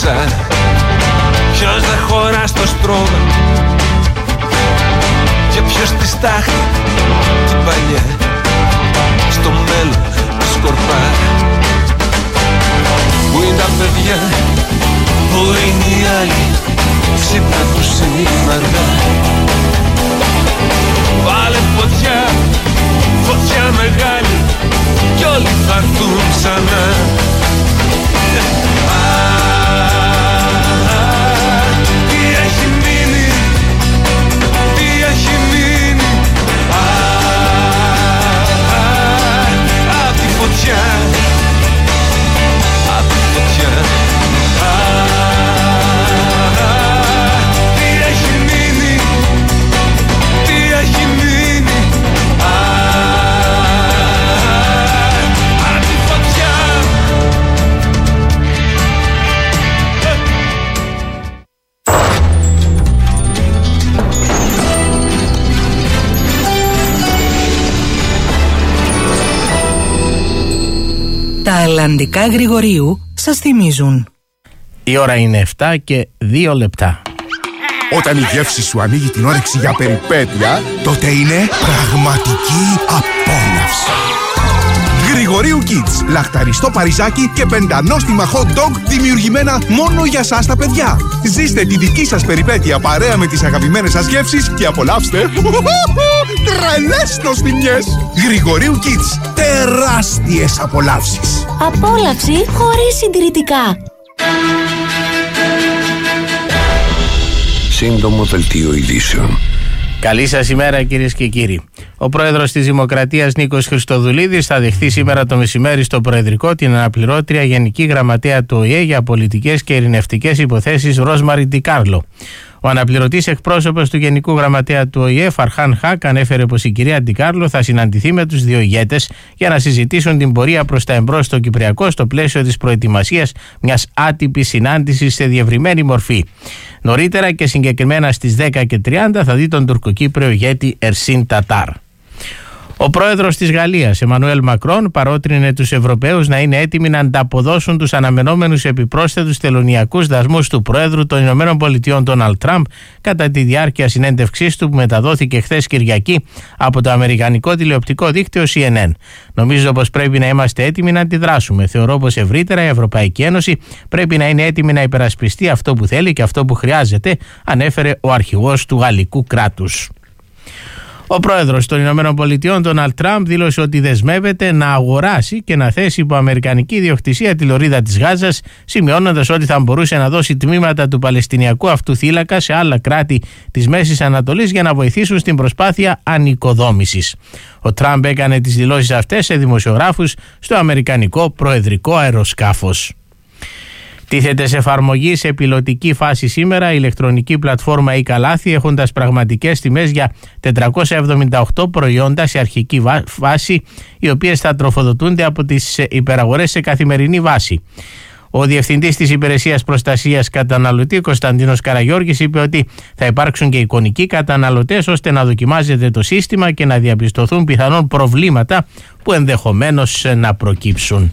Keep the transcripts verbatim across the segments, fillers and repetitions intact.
πίτσα, ποιος δεν χωρά στο στρώμα και ποιος τη στάχτη την παλιά στο μέλλον σκορπά. Πού είναι τα παιδιά, πού είναι οι άλλοι, ξύπνα που σήμερα. Βάλε φωτιά, φωτιά μεγάλη κι όλοι θα έρθουν ξανά. Τι έχει μείνει, τι έχει μείνει απ' τη φωτιά, απ' τη φωτιά. Τι έχει μείνει, τι έχει μείνει απ' τη φωτιά. Τα αλλαντικά Γρηγορίου σας θυμίζουν. Η ώρα είναι επτά και δύο λεπτά. Όταν η γεύση σου ανοίγει την όρεξη για περιπέτεια, τότε είναι πραγματική απόλαυση. Γρηγορίου Kids. Λαχταριστό παριζάκι και πεντανόστιμα hot dog δημιουργημένα μόνο για σας τα παιδιά. Ζήστε τη δική σας περιπέτεια παρέα με τις αγαπημένες σας γεύσεις και απολαύστε τρελές νοστιμιές. Γρηγορίου Kids. Τεράστιες απολαύσεις. Απόλαυση χωρίς συντηρητικά. Σύντομο δελτίο ειδήσεων. Καλή σας ημέρα κυρίες και κύριοι. Ο πρόεδρος της Δημοκρατίας Νίκος Χριστοδουλίδης θα δεχθεί σήμερα το μεσημέρι στο Προεδρικό την αναπληρώτρια Γενική Γραμματέα του Ο Η Ε για πολιτικές και ειρηνευτικές υποθέσεις Ρόσμαρι Ντικάρλο. Ο αναπληρωτής εκπρόσωπος του Γενικού Γραμματέα του Ο Η Ε, Φαρχάν Χακ, ανέφερε πως η κυρία Ντικάρλο θα συναντηθεί με τους δύο ηγέτες για να συζητήσουν την πορεία προς τα εμπρός στο Κυπριακό στο πλαίσιο της προετοιμασίας μιας άτυπης συνάντησης σε διευρυμένη μορφή. Νωρίτερα και συγκεκριμένα στις δέκα και τριάντα θα δει τον τουρκοκύπριο ηγέτη Ερσίν Τατάρ. Ο πρόεδρος της Γαλλίας, Εμμανουέλ Μακρόν, παρότρινε τους Ευρωπαίους να είναι έτοιμοι να ανταποδώσουν τους αναμενόμενους επιπρόσθετους τελωνειακούς δασμούς του πρόεδρου των Ηνωμένων Πολιτειών, Ντόναλντ Τραμπ, κατά τη διάρκεια συνέντευξής του που μεταδόθηκε χθες Κυριακή από το αμερικανικό τηλεοπτικό δίκτυο Σι Εν Εν. Νομίζω πως πρέπει να είμαστε έτοιμοι να αντιδράσουμε. Θεωρώ πως ευρύτερα η Ευρωπαϊκή Ένωση πρέπει να είναι έτοιμη να υπερασπιστεί αυτό που θέλει και αυτό που χρειάζεται, ανέφερε ο αρχηγός του γαλλικού κράτους. Ο πρόεδρος των Ηνωμένων Πολιτειών, Ντόναλντ Τραμπ, δήλωσε ότι δεσμεύεται να αγοράσει και να θέσει υπό αμερικανική ιδιοκτησία τη λωρίδα της Γάζας, σημειώνοντας ότι θα μπορούσε να δώσει τμήματα του Παλαιστινιακού αυτού θύλακα σε άλλα κράτη της Μέσης Ανατολής για να βοηθήσουν στην προσπάθεια ανοικοδόμησης. Ο Τραμπ έκανε τις δηλώσεις αυτές σε δημοσιογράφους στο αμερικανικό προεδρικό αεροσκάφος. Τίθεται σε εφαρμογή σε πιλωτική φάση σήμερα η ηλεκτρονική πλατφόρμα e-Καλάθι, έχοντας πραγματικές τιμές για τετρακόσια εβδομήντα οκτώ προϊόντα σε αρχική βάση, οι οποίες θα τροφοδοτούνται από τις υπεραγορές σε καθημερινή βάση. Ο Διευθυντής της Υπηρεσίας Προστασίας Καταναλωτή, Κωνσταντίνος Καραγιώργης, είπε ότι θα υπάρξουν και εικονικοί καταναλωτές ώστε να δοκιμάζεται το σύστημα και να διαπιστωθούν πιθανόν προβλήματα που ενδεχομένως να προκύψουν.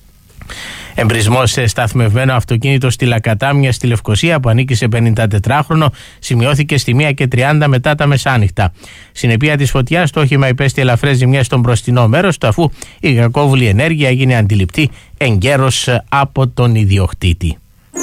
Εμπρισμός σε σταθμευμένο αυτοκίνητο στη Λακατάμια στη Λευκοσία που ανήκει σε πενηντατετράχρονο σημειώθηκε στη μία και τριάντα μετά τα μεσάνυχτα. Συνεπία της φωτιάς το όχημα υπέστη ελαφρές ζημιές στο μπροστινό μέρος του, αφού η κακόβουλη ενέργεια έγινε αντιληπτή εγκαίρως από τον ιδιοκτήτη.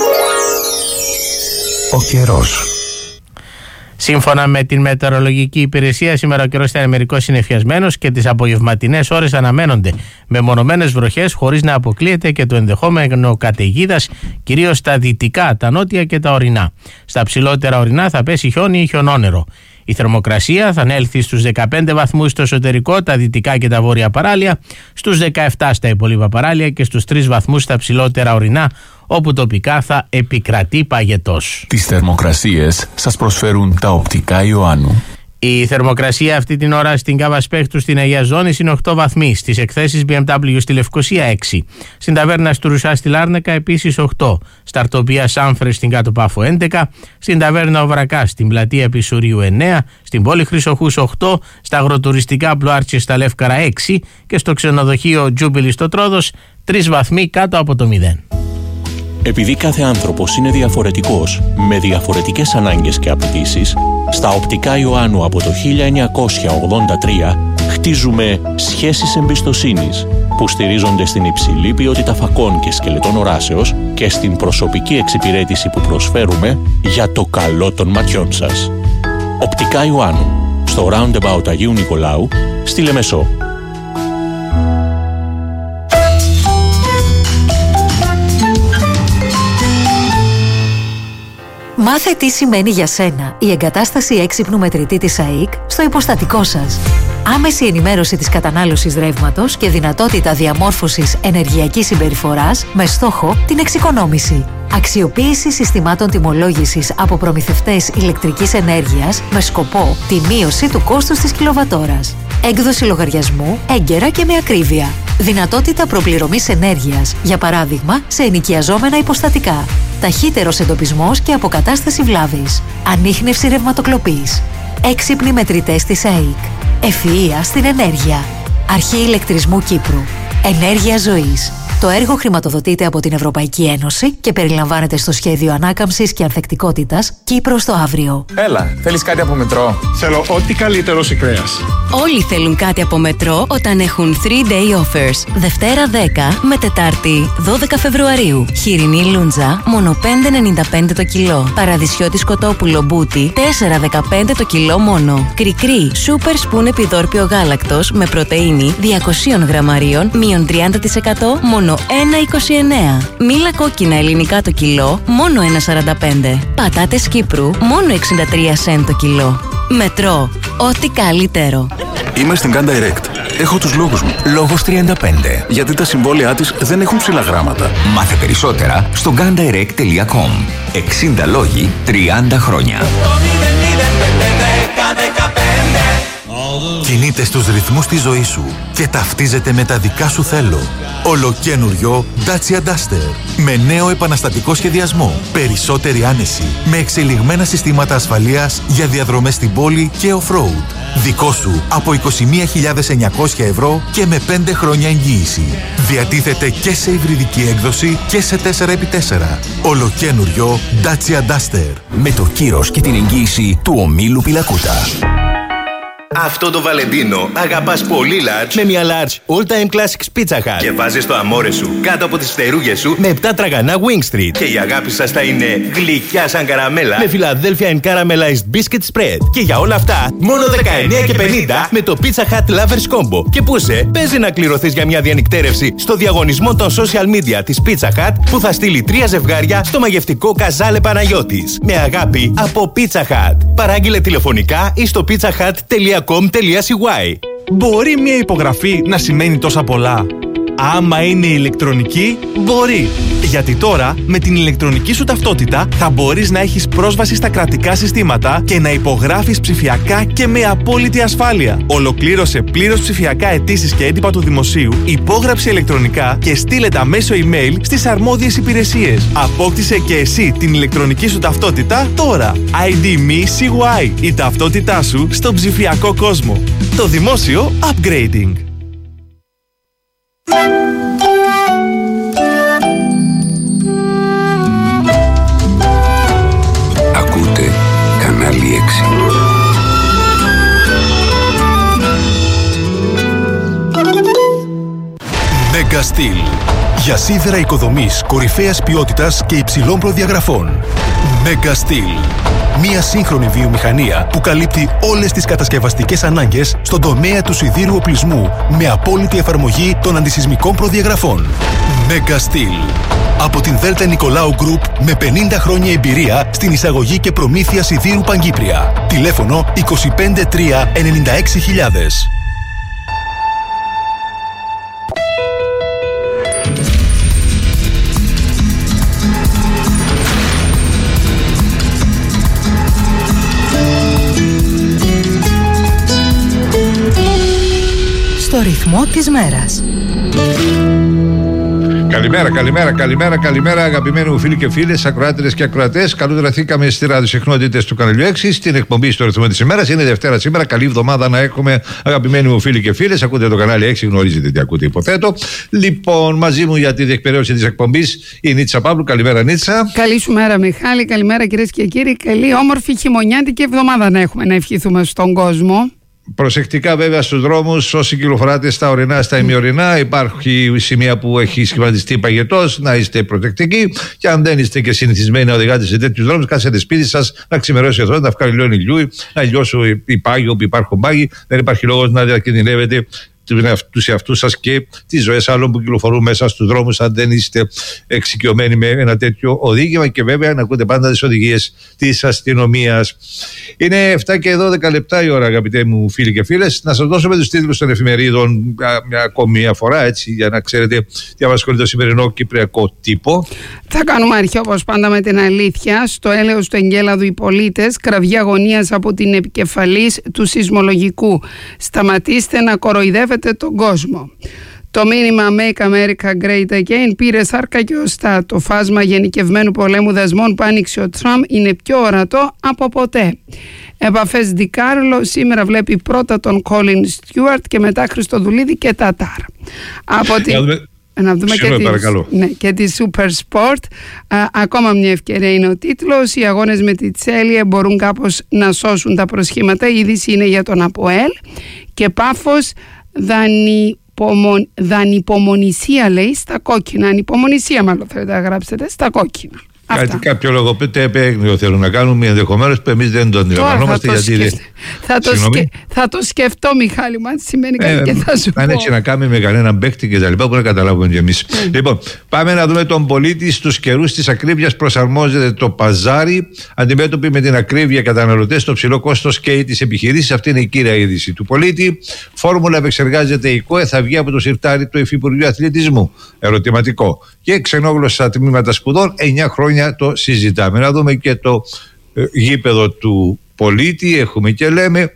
Ο καιρός. Σύμφωνα με την μετεωρολογική υπηρεσία, σήμερα ο καιρός θα είναι μερικώς συννεφιασμένος και τις απογευματινές ώρες αναμένονται μεμονωμένες βροχές, χωρίς να αποκλείεται και το ενδεχόμενο καταιγίδας, κυρίως στα δυτικά, τα νότια και τα ορεινά. Στα ψηλότερα ορεινά θα πέσει χιόνι ή χιονόνερο. Η θερμοκρασία θα ανέλθει στους δεκαπέντε βαθμούς στο εσωτερικό, τα δυτικά και τα βόρεια παράλια, στους δεκαεπτά στα υπόλοιπα παράλια και στους τρεις βαθμούς στα ψηλότερα ορεινά, όπου τοπικά θα επικρατεί παγετός. Τις θερμοκρασίες σας προσφέρουν τα οπτικά Ιωάννου. Η θερμοκρασία αυτή την ώρα στην Κάβα Σπέκτρου στην Αγία Ζώνης είναι οκτώ βαθμοί, στις εκθέσεις μπι εμ ντάμπλιου στη Λευκοσία έξι, στην ταβέρνα Στουρουσά στη Λάρνακα επίσης οκτώ, στα Αρτοπία Σάμφρε στην Κάτω Πάφο έντεκα, στην ταβέρνα Οβρακά στην πλατεία Πισουρίου εννέα, στην πόλη Χρυσοχούς οκτώ, στα αγροτουριστικά Πλουάρτσι στα Λεύκαρα έξι και στο ξενοδοχείο Τζούμπιλι στο Τρόδος τρεις βαθμοί κάτω από το μηδέν. Επειδή κάθε άνθρωπος είναι διαφορετικός, με διαφορετικές ανάγκες και απαιτήσεις, στα Οπτικά Ιωάννου από το χίλια εννιακόσια ογδόντα τρία χτίζουμε σχέσεις εμπιστοσύνης που στηρίζονται στην υψηλή ποιότητα φακών και σκελετών οράσεως και στην προσωπική εξυπηρέτηση που προσφέρουμε για το καλό των ματιών σας. Οπτικά Ιωάννου, στο Roundabout Αγίου Νικολάου, στη Λεμεσό. Μάθε τι σημαίνει για σένα η εγκατάσταση έξυπνου μετρητή της ΑΕΚ στο υποστατικό σας. Άμεση ενημέρωση της κατανάλωσης ρεύματος και δυνατότητα διαμόρφωσης ενεργειακής συμπεριφοράς με στόχο την εξοικονόμηση. Αξιοποίηση συστημάτων τιμολόγησης από προμηθευτές ηλεκτρικής ενέργειας με σκοπό τη μείωση του κόστους της κιλοβατόρας. Έκδοση λογαριασμού έγκαιρα και με ακρίβεια. Δυνατότητα προπληρωμής ενέργειας, για παράδειγμα σε ενοικιαζόμενα υποστατικά. Ταχύτερος εντοπισμός και αποκατάσταση βλάβης. Ανίχνευση ρευματοκλοπής. Έξυπνοι μετρητές της ΑΕΚ. Ευφυΐα στην ενέργεια. Αρχή ηλεκτρισμού Κύπρου. Ενέργεια ζωής. Το έργο χρηματοδοτείται από την Ευρωπαϊκή Ένωση και περιλαμβάνεται στο σχέδιο ανάκαμψης και ανθεκτικότητας Κύπρος το αύριο. Έλα, θέλεις κάτι από Μετρό? Θέλω ό,τι καλύτερο σε κρέας. Όλοι θέλουν κάτι από Μετρό όταν έχουν three day offers. Δευτέρα δέκα με Τετάρτη δώδεκα Φεβρουαρίου. Χοιρινή λούντζα, μόνο πέντε ενενήντα πέντε το κιλό. Παραδεισιώτη σκοτόπουλο μπούτι, τέσσερα δεκαπέντε το κιλό μόνο. Κρικρί, σούπερ σπούν επιδόρπιο γάλακτος με πρωτεΐνη διακόσια γραμμαρίων, μείον τριάντα τοις εκατό, μόνο ένα είκοσι εννέα. Μήλα κόκκινα ελληνικά το κιλό, μόνο ένα σαράντα πέντε. Πατάτες Κύπρου, μόνο εξήντα τρία σεντ το κιλό. Μετρό, ό,τι καλύτερο. Είμαι στην Gun Direct. Έχω τους λόγους μου. Λόγος τριάντα πέντε. Γιατί τα συμβόλαιά της δεν έχουν ψηλά γράμματα. Μάθε περισσότερα στο gun direct τελεία com. εξήντα λόγοι, τριάντα χρόνια. Κινείται στους ρυθμούς της ζωής σου και ταυτίζεται με τα δικά σου θέλω. Ολοκένουργιο Dacia Duster. Με νέο επαναστατικό σχεδιασμό. Περισσότερη άνεση. Με εξελιγμένα συστήματα ασφαλείας για διαδρομές στην πόλη και off-road. Δικό σου από είκοσι μία χιλιάδες εννιακόσια ευρώ και με πέντε χρόνια εγγύηση. Διατίθεται και σε υβριδική έκδοση και σε τέσσερα επί τέσσερα. Ολοκένουργιο Dacia Duster. Με το κύρος και την εγγύηση του ομίλου Πιλακούτα. Αυτό το Βαλεντίνο αγαπάς πολύ large με μια large All Time Classics Pizza Hut και βάζεις το αμόρε σου κάτω από τις φτερούγες σου με επτά τραγανά Wing Street και η αγάπη σας θα είναι γλυκιά σαν καραμέλα με Philadelphia and Caramelized Biscuit Spread και για όλα αυτά μόνο δεκαεννέα και πενήντα με το Pizza Hut Lovers Combo. Και πού σε, παίζει να κληρωθείς για μια διανυκτέρευση στο διαγωνισμό των social media της Pizza Hut που θα στείλει τρία ζευγάρια στο μαγευτικό Καζάλε Παναγιώτης με αγάπη από Pizza Hut. Παράγγειλε τηλεφωνικά ή στο pizzahut τελεία com τελεία c y. Μπορεί μια υπογραφή να σημαίνει τόσα πολλά? Άμα είναι ηλεκτρονική, μπορεί. Γιατί τώρα, με την ηλεκτρονική σου ταυτότητα, θα μπορείς να έχεις πρόσβαση στα κρατικά συστήματα και να υπογράφεις ψηφιακά και με απόλυτη ασφάλεια. Ολοκλήρωσε πλήρως ψηφιακά αιτήσεις και έντυπα του δημοσίου, υπόγραψε ηλεκτρονικά και στείλε τα μέσω email στις αρμόδιες υπηρεσίες. Απόκτησε και εσύ την ηλεκτρονική σου ταυτότητα τώρα. άι ντι Me σι γουάι, η ταυτότητά σου στον ψηφιακό κόσμο. Το δημόσιο upgrading. Ακούτε κανάλι έξι. Mega Steel. Για σίδερα οικοδομής κορυφαίας ποιότητας και υψηλών προδιαγραφών. Mega Steel. Μία σύγχρονη βιομηχανία που καλύπτει όλες τις κατασκευαστικές ανάγκες στον τομέα του σιδήρου οπλισμού με απόλυτη εφαρμογή των αντισυσμικών προδιαγραφών. Mega Steel. Από την Δέλτα Νικολάου Group με πενήντα χρόνια εμπειρία στην εισαγωγή και προμήθεια σιδήρου Παγκύπρια. Τηλέφωνο είκοσι πέντε τρία ενενήντα έξι χιλιάδες. Στο ρυθμό της μέρας. Καλημέρα, καλημέρα, καλημέρα, καλημέρα, αγαπημένοι μου φίλοι και φίλες, ακροάτριες και ακροατές. Καλώς βρεθήκαμε στις ραδιοσυχνότητες του καναλιού έξι, στην εκπομπή στο ρυθμό της ημέρας. Είναι Δευτέρα σήμερα. Καλή εβδομάδα να έχουμε, αγαπημένοι μου φίλοι και φίλες. Ακούτε το κανάλι έξι, γνωρίζετε τι ακούτε, υποθέτω. Λοιπόν, μαζί μου για τη διεκπαιρέωση της εκπομπής η Νίτσα Παύλου. Καλημέρα, Νίτσα. Καλή σου μέρα, Μιχάλη. Καλημέρα, κυρίες και κύριοι. Καλή, όμορφη χειμωνιάτικη εβδομάδα να έχουμε, να ευχηθούμε στον κόσμο. Προσεκτικά βέβαια στους δρόμους, όσοι κυκλοφοράτε στα ορεινά, στα ημιορεινά, υπάρχει σημεία που έχει σχηματιστεί παγετός, να είστε προσεκτικοί. Και αν δεν είστε και συνηθισμένοι να οδηγάτε σε τέτοιους δρόμους, κάτσετε σπίτι σας, να ξημερώσει εδώ, να βγάλει λίγο ηλιού, να λιώσουν οι πάγοι όπου υπάρχουν πάγοι. Δεν υπάρχει λόγος να διακινδυνεύετε τους εαυτούς σας και τις ζωές άλλων που κυκλοφορούν μέσα στους δρόμους, αν δεν είστε εξοικειωμένοι με ένα τέτοιο οδήγημα, και βέβαια να ακούτε πάντα τις οδηγίες της αστυνομίας. Είναι εφτά και δώδεκα λεπτά η ώρα, αγαπητέ μου φίλοι και φίλες. Να σας δώσουμε τους τίτλους των εφημερίδων μια ακόμη μια φορά, έτσι, για να ξέρετε τι απασχολεί το σημερινό κυπριακό τύπο. Θα κάνουμε αρχή όπως πάντα με την αλήθεια. Στο έλεος του εγκέλαδου οι πολίτες, κραυγή αγωνίας από την επικεφαλής του σεισμολογικού. Σταματήστε να κοροϊδεύετε τον κόσμο. Το μήνυμα Make America Great Again πήρε σάρκα και οστά. Το φάσμα γενικευμένου πολέμου δασμών που άνοιξε ο Τραμπ είναι πιο ορατό από ποτέ. Επαφές Ντικάρλο, σήμερα βλέπει πρώτα τον Κόλιν Στιούαρτ και μετά Χριστοδουλίδη και Τατάρ. Από την... Να δούμε και τη, ναι, και τη Super Sport. Α, ακόμα μια ευκαιρία είναι ο τίτλος. Οι αγώνες με τη Τσέλια μπορούν κάπως να σώσουν τα προσχήματα. Η είδηση είναι για τον ΑΠΟΕΛ. Και Πάφος δανειπομον, δανειπομονησία, λέει, στα κόκκινα. Ανυπομονησία μάλλον θέλετε να γράψετε, στα κόκκινα. Κάτι, κάποιο λογοπαίγνιο επέγνιο θέλουν να κάνουμε, ενδεχομένως που εμείς δεν το αντιλαμβανόμαστε. Θα, γιατί θα, το σκε... θα το σκεφτώ, Μιχάλη μου, αν σημαίνει κάτι ε, και θα σου αν πω. έχει να κάνει με κανέναν παίκτη και τα λοιπά που να καταλάβουμε κι εμείς. Mm. Λοιπόν, πάμε να δούμε τον πολίτη. Στους καιρούς της ακρίβειας προσαρμόζεται το παζάρι. Αντιμέτωποι με την ακρίβεια καταναλωτές, στο ψηλό κόστος και τις επιχειρήσεις. Αυτή είναι η κύρια είδηση του πολίτη. Φόρμουλα επεξεργάζεται η ΚΟΕ, θα βγει από το σιρτάρι του Υφυπουργείου Αθλητισμού. Ερωτηματικό. Και ξενόγλωσσα τμήματα σπουδών, εννιά χρόνια το συζητάμε. Να δούμε και το ε, γήπεδο του πολίτη. Έχουμε και λέμε,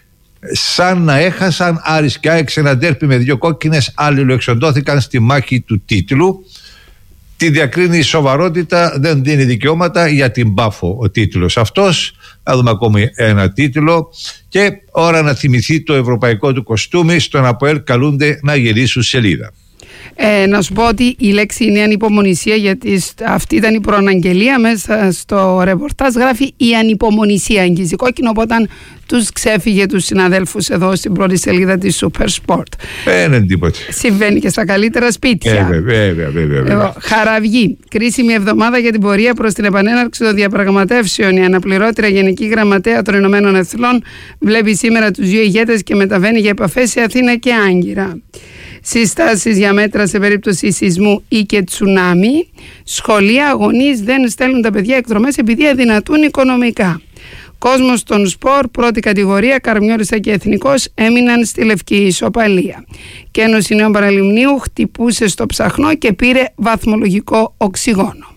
σαν να έχασαν Άρης και ΑΕΚ σε ένα ντέρπι με δύο κόκκινες, αλληλοεξοντώθηκαν στη μάχη του τίτλου. Τη διακρίνει η σοβαρότητα, δεν δίνει δικαιώματα για την Πάφο ο τίτλος αυτός. Να δούμε ακόμη ένα τίτλο. Και ώρα να θυμηθεί το ευρωπαϊκό του κοστούμι. Στον ΑΠΟΕΛ καλούνται να γυρίσουν σελίδα. Ε, να σου πω ότι η λέξη είναι ανυπομονησία, γιατί αυτή ήταν η προαναγγελία μέσα στο ρεπορτάζ. Γράφει η ανυπομονησία αγγίζει κόκκινο, οπότε τους ξέφυγε τους συναδέλφους εδώ στην πρώτη σελίδα της Super Sport. Δεν είναι τίποτα. Συμβαίνει και στα καλύτερα σπίτια. Ε, βέβαια, βέβαια, βέβαια. Ε, Χαραυγή. Κρίσιμη εβδομάδα για την πορεία προς την επανέναρξη των διαπραγματεύσεων. Η αναπληρώτρια Γενική Γραμματέα των Ηνωμένων Εθνών βλέπει σήμερα τους δύο ηγέτες και μεταβαίνει για επαφές σε Αθήνα και Άγκυρα. Συστάσεις για μέτρα σε περίπτωση σεισμού ή και τσουνάμι. Σχολεία, γονείς δεν στέλνουν τα παιδιά εκδρομές επειδή αδυνατούν οικονομικά. Κόσμος των σπορ, πρώτη κατηγορία, Καρμιώρισα και Εθνικός έμειναν στη λευκή ισοπαλία. Και Ένωση Νέων Παραλιμνίου χτυπούσε στο ψαχνό και πήρε βαθμολογικό οξυγόνο.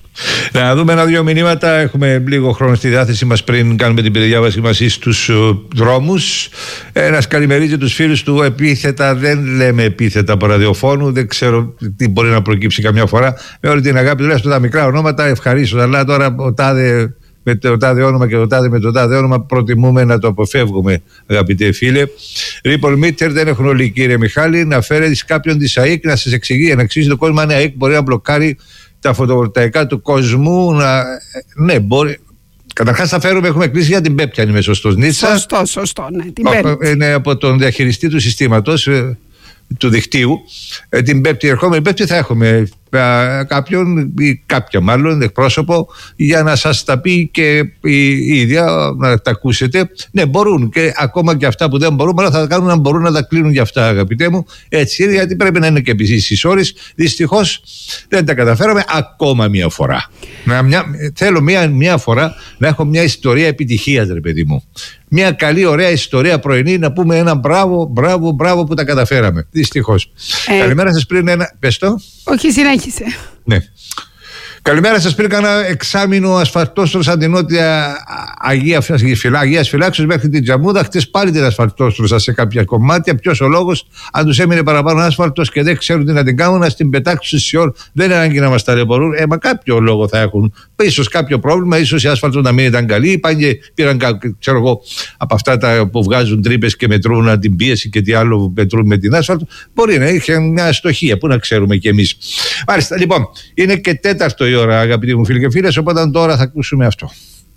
Να δούμε ένα-δύο μηνύματα. Έχουμε λίγο χρόνο στη διάθεση μας πριν κάνουμε την περιδιάβαση μας στους δρόμους. Ένας καλημερίζει τους φίλους του επίθετα. Δεν λέμε επίθετα από ραδιοφώνου. Δεν ξέρω τι μπορεί να προκύψει καμιά φορά. Με όλη την αγάπη, τουλάχιστον τα μικρά ονόματα ευχαρίστω. Αλλά τώρα ο τάδε με το τάδε όνομα και το τάδε με το τάδε όνομα προτιμούμε να το αποφεύγουμε, αγαπητέ φίλε. Ρίπολ Μίτερ, δεν έχουν όλοι, κύριε Μιχάλη, να φέρει κάποιον της ΑΕΚ να σας εξηγεί, να εξηγήσει το κόσμο αν η ΑΕΚ μπορεί να μπλοκάρει τα φωτοβολταϊκά του κόσμου. Να... Ναι, μπορεί. Καταρχάς θα φέρουμε, έχουμε κλείσει για την Πέπτη, αν είμαι σωστός, Νίτσα. Σωστό, σωστό, ναι. Την Πέπτη. Είναι από τον διαχειριστή του συστήματος, του δικτύου. Την Πέπτη, ερχόμενη Πέπτη, θα έχουμε κάποιον ή κάποια μάλλον εκπρόσωπο για να σας τα πει και η ίδια, να τα ακούσετε. Ναι, μπορούν, και ακόμα και αυτά που δεν μπορούν, αλλά θα τα κάνουν να μπορούν να τα κλείνουν για αυτά, αγαπητέ μου. Έτσι είναι, γιατί πρέπει να είναι και επίσης ώρες. Δυστυχώς δεν τα καταφέραμε ακόμα μία φορά. Να, μια, θέλω μία, μία φορά να έχω μια ιστορία επιτυχίας, ρε παιδί μου. Μια καλή, ωραία ιστορία πρωινή, να πούμε ένα μπράβο, μπράβο, μπράβο που τα καταφέραμε. Δυστυχώς. Ε, Καλημέρα σας πριν ένα. Πες το. Όχι, συνέχισε. Ναι. Καλημέρα σας. Πριν κάνα εξάμηνο ασφαλτόστρωσα την νότια Αγία, Αγίας Φυλάξεως μέχρι την Τζαμούδα. Χτες πάλι την ασφαλτόστρωσα σε κάποια κομμάτια. Ποιος ο λόγος? Αν τους έμεινε παραπάνω άσφαλτος και δεν ξέρουν τι να την κάνουν, να την πετάξουν στις ώρες. Δεν είναι ανάγκη να μας ταλαιπωρούν. Ε, μα κάποιο λόγο θα έχουν. Ίσως κάποιο πρόβλημα, ίσως η άσφαλτο να μην ήταν καλή. Πάνε και πήραν, ξέρω εγώ, από αυτά τα που βγάζουν τρύπες και μετρούν την πίεση και τι άλλο μετρούν με την άσφαλτο. Μπορεί να είχε μια αστοχία, πού να ξέρουμε κι εμείς. Μάλιστα, λοιπόν, είναι και τέταρτο η ώρα, αγαπητοί μου φίλοι και φίλες, οπότε τώρα θα ακούσουμε αυτό.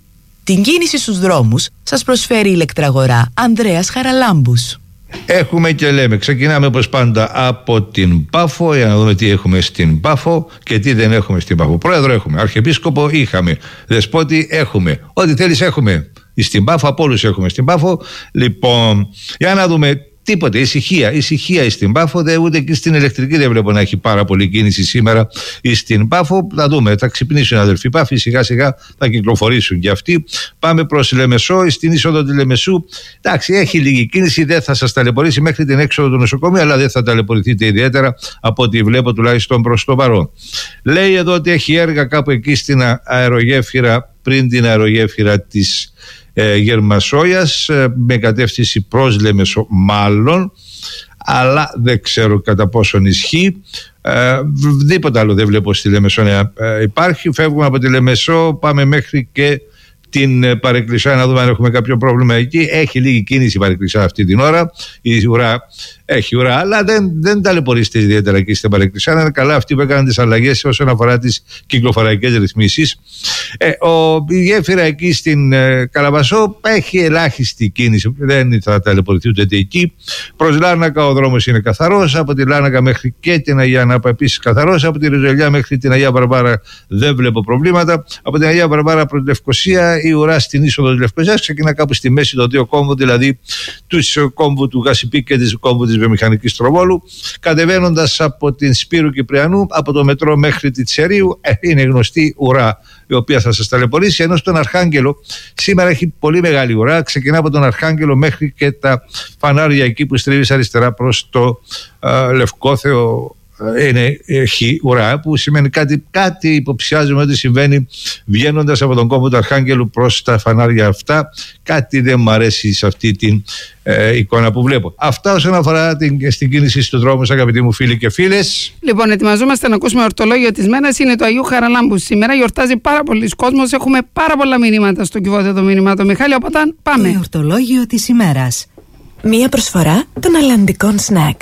Την κίνηση στους δρόμους σας προσφέρει η ηλεκτραγορά Ανδρέας Χαραλάμπους. Έχουμε και λέμε, ξεκινάμε όπως πάντα από την Πάφο, για να δούμε τι έχουμε στην Πάφο και τι δεν έχουμε στην Πάφο. Πρόεδρο έχουμε, αρχιεπίσκοπο είχαμε, δεσπότη έχουμε, ό,τι θέλεις έχουμε. Στην Πάφο, από όλους έχουμε στην Πάφο. Λοιπόν, για να δούμε. Τίποτε, ησυχία, ησυχία στην Πάφο, δε, ούτε και στην ηλεκτρική δεν βλέπω να έχει πάρα πολύ κίνηση σήμερα στην Πάφο. Θα δούμε, θα ξυπνήσουν οι αδελφοί Πάφοι, σιγά σιγά θα κυκλοφορήσουν και αυτοί. Πάμε προς Λεμεσό, στην είσοδο του Λεμεσού. Εντάξει, έχει λίγη κίνηση, δεν θα σας ταλαιπωρήσει μέχρι την έξοδο του νοσοκομείου, αλλά δεν θα ταλαιπωρηθείτε ιδιαίτερα από ό,τι βλέπω τουλάχιστον προς το παρόν. Λέει εδώ ότι έχει έργα κάπου εκεί στην αερογέφυρα, πριν την αερογέφυρα της Ε, Γερμασόιας, ε, με κατεύθυνση προς Λεμεσό μάλλον, αλλά δεν ξέρω κατά πόσον ισχύει. ε, Δίποτα άλλο δεν βλέπω στη Λεμεσό να ε, υπάρχει. Φεύγουμε από τη Λεμεσό, πάμε μέχρι και την Παρεκκλησιά να δούμε αν έχουμε κάποιο πρόβλημα εκεί. Έχει λίγη κίνηση η Παρεκκλησιά αυτή την ώρα. Η ουρά έχει ουρά, αλλά δεν, δεν ταλαιπωρείστε ιδιαίτερα εκεί στην Παρεκκλησιά. Είναι καλά αυτοί που έκαναν τις αλλαγές όσον αφορά τις κυκλοφοριακές ρυθμίσεις. Ε, ο, η γέφυρα εκεί στην ε, Καλαμπασό έχει ελάχιστη κίνηση. Δεν θα ταλαιπωρηθεί ούτε εκεί. Προς Λάρνακα ο δρόμος είναι καθαρός. Από τη Λάρνακα μέχρι και την Αγία Νάπα επίσης καθαρός. Από τη Ριζολιά μέχρι την Αγία Βαρβάρα δεν βλέπω προβλήματα. Από την Αγία Βαρβάρα προς Λευκοσία η ουρά στην είσοδο της Λευκοσίας ξεκινά κάπου στη μέση των δύο κόμβων, δηλαδή του κόμβου του Γασιπί και της κόμβου της Βιομηχανικής Τροβόλου. Κατεβαίνοντας από την Σπύρου Κυπριανού, από το μετρό μέχρι τη Τσερίου, ε, είναι γνωστή ουρά η οποία θα σας ταλαιπωρήσει. Ενώ στον Αρχάγγελο σήμερα έχει πολύ μεγάλη ουρά. Ξεκινά από τον Αρχάγγελο μέχρι και τα φανάρια εκεί που στρίβεις αριστερά προς το ε, Λευκόθεο. Είναι, έχει ουρά, που σημαίνει κάτι, κάτι υποψιάζομαι ότι συμβαίνει βγαίνοντας από τον κόμβο του Αρχάγγελου προς τα φανάρια αυτά. Κάτι δεν μου αρέσει σε αυτή την ε, εικόνα που βλέπω. Αυτά όσον αφορά την, στην κίνηση στους δρόμους, αγαπητοί μου φίλοι και φίλες. Λοιπόν, ετοιμαζόμαστε να ακούσουμε ορτολόγιο της μέρας. Είναι το Αγίου Χαραλάμπου. Σήμερα γιορτάζει πάρα πολλοί κόσμος. Έχουμε πάρα πολλά μηνύματα στο κυβότιο το μήνυμα. Το Μιχάλη, οπότε πάμε. Το ορτολόγιο της ημέρας. Μία προσφορά των αλλαντικών σνακ.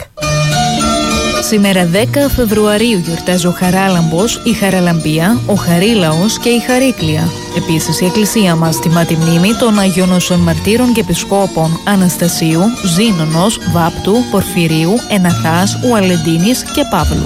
Σήμερα δέκα Φεβρουαρίου γιορτάζει ο Χαράλαμπος, η Χαραλαμπία, ο Χαρίλαος και η Χαρίκλια. Επίσης η Εκκλησία μας τιμά τη μνήμη των Αγίων Όσων Μαρτύρων και Επισκόπων Αναστασίου, Ζήνωνος, Βάπτου, Πορφυρίου, Εναθάς, Ουαλεντίνης και Παύλου.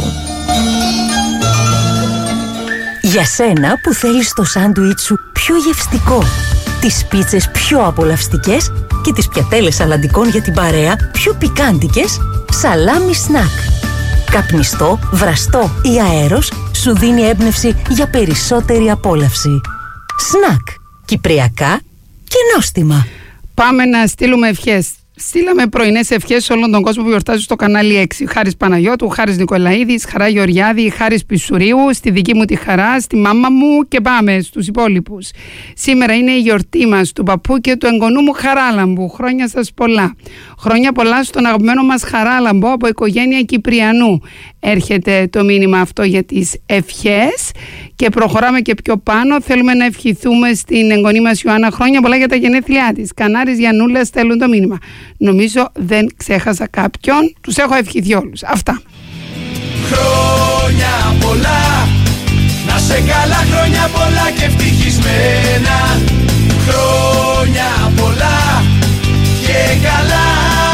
Για σένα που θέλεις το σάντουιτ σου πιο γευστικό, τις πίτσες πιο απολαυστικές και τις πιατέλες αλλαντικών για την παρέα πιο πικάντικες, Σαλάμι Σνακ. Καπνιστό, βραστό ή αέρος σου δίνει έμπνευση για περισσότερη απόλαυση. Σνακ. Κυπριακά και νόστιμα. Πάμε να στείλουμε ευχές. Στείλαμε πρωινές ευχές σε όλον τον κόσμο που γιορτάζει στο κανάλι έξι. Χάρης Παναγιώτου, Χάρης Νικολαίδης, Χαρά Γεωργιάδη, Χάρης Πισουρίου, στη δική μου τη χαρά, στη μάμα μου και πάμε στους υπόλοιπους. Σήμερα είναι η γιορτή μας, του παππού και του εγγονού μου Χαράλαμπου. Χρόνια σας πολλά. Χρόνια πολλά στον αγαπημένο μας Χαράλαμπο από οικογένεια Κυπριανού. Έρχεται το μήνυμα αυτό για τις ευχές και προχωράμε και πιο πάνω. Θέλουμε να ευχηθούμε στην εγγονή μας Ιωάννα χρόνια πολλά για τα γενέθλιά της. Κανάρης Γιαννούλα στέλνουν το μήνυμα. Νομίζω δεν ξέχασα κάποιον. Τους έχω ευχηθεί όλους. Αυτά. Χρόνια πολλά, να σε καλά, χρόνια πολλά και ευτυχισμένα. Χρόνια πολλά και καλά.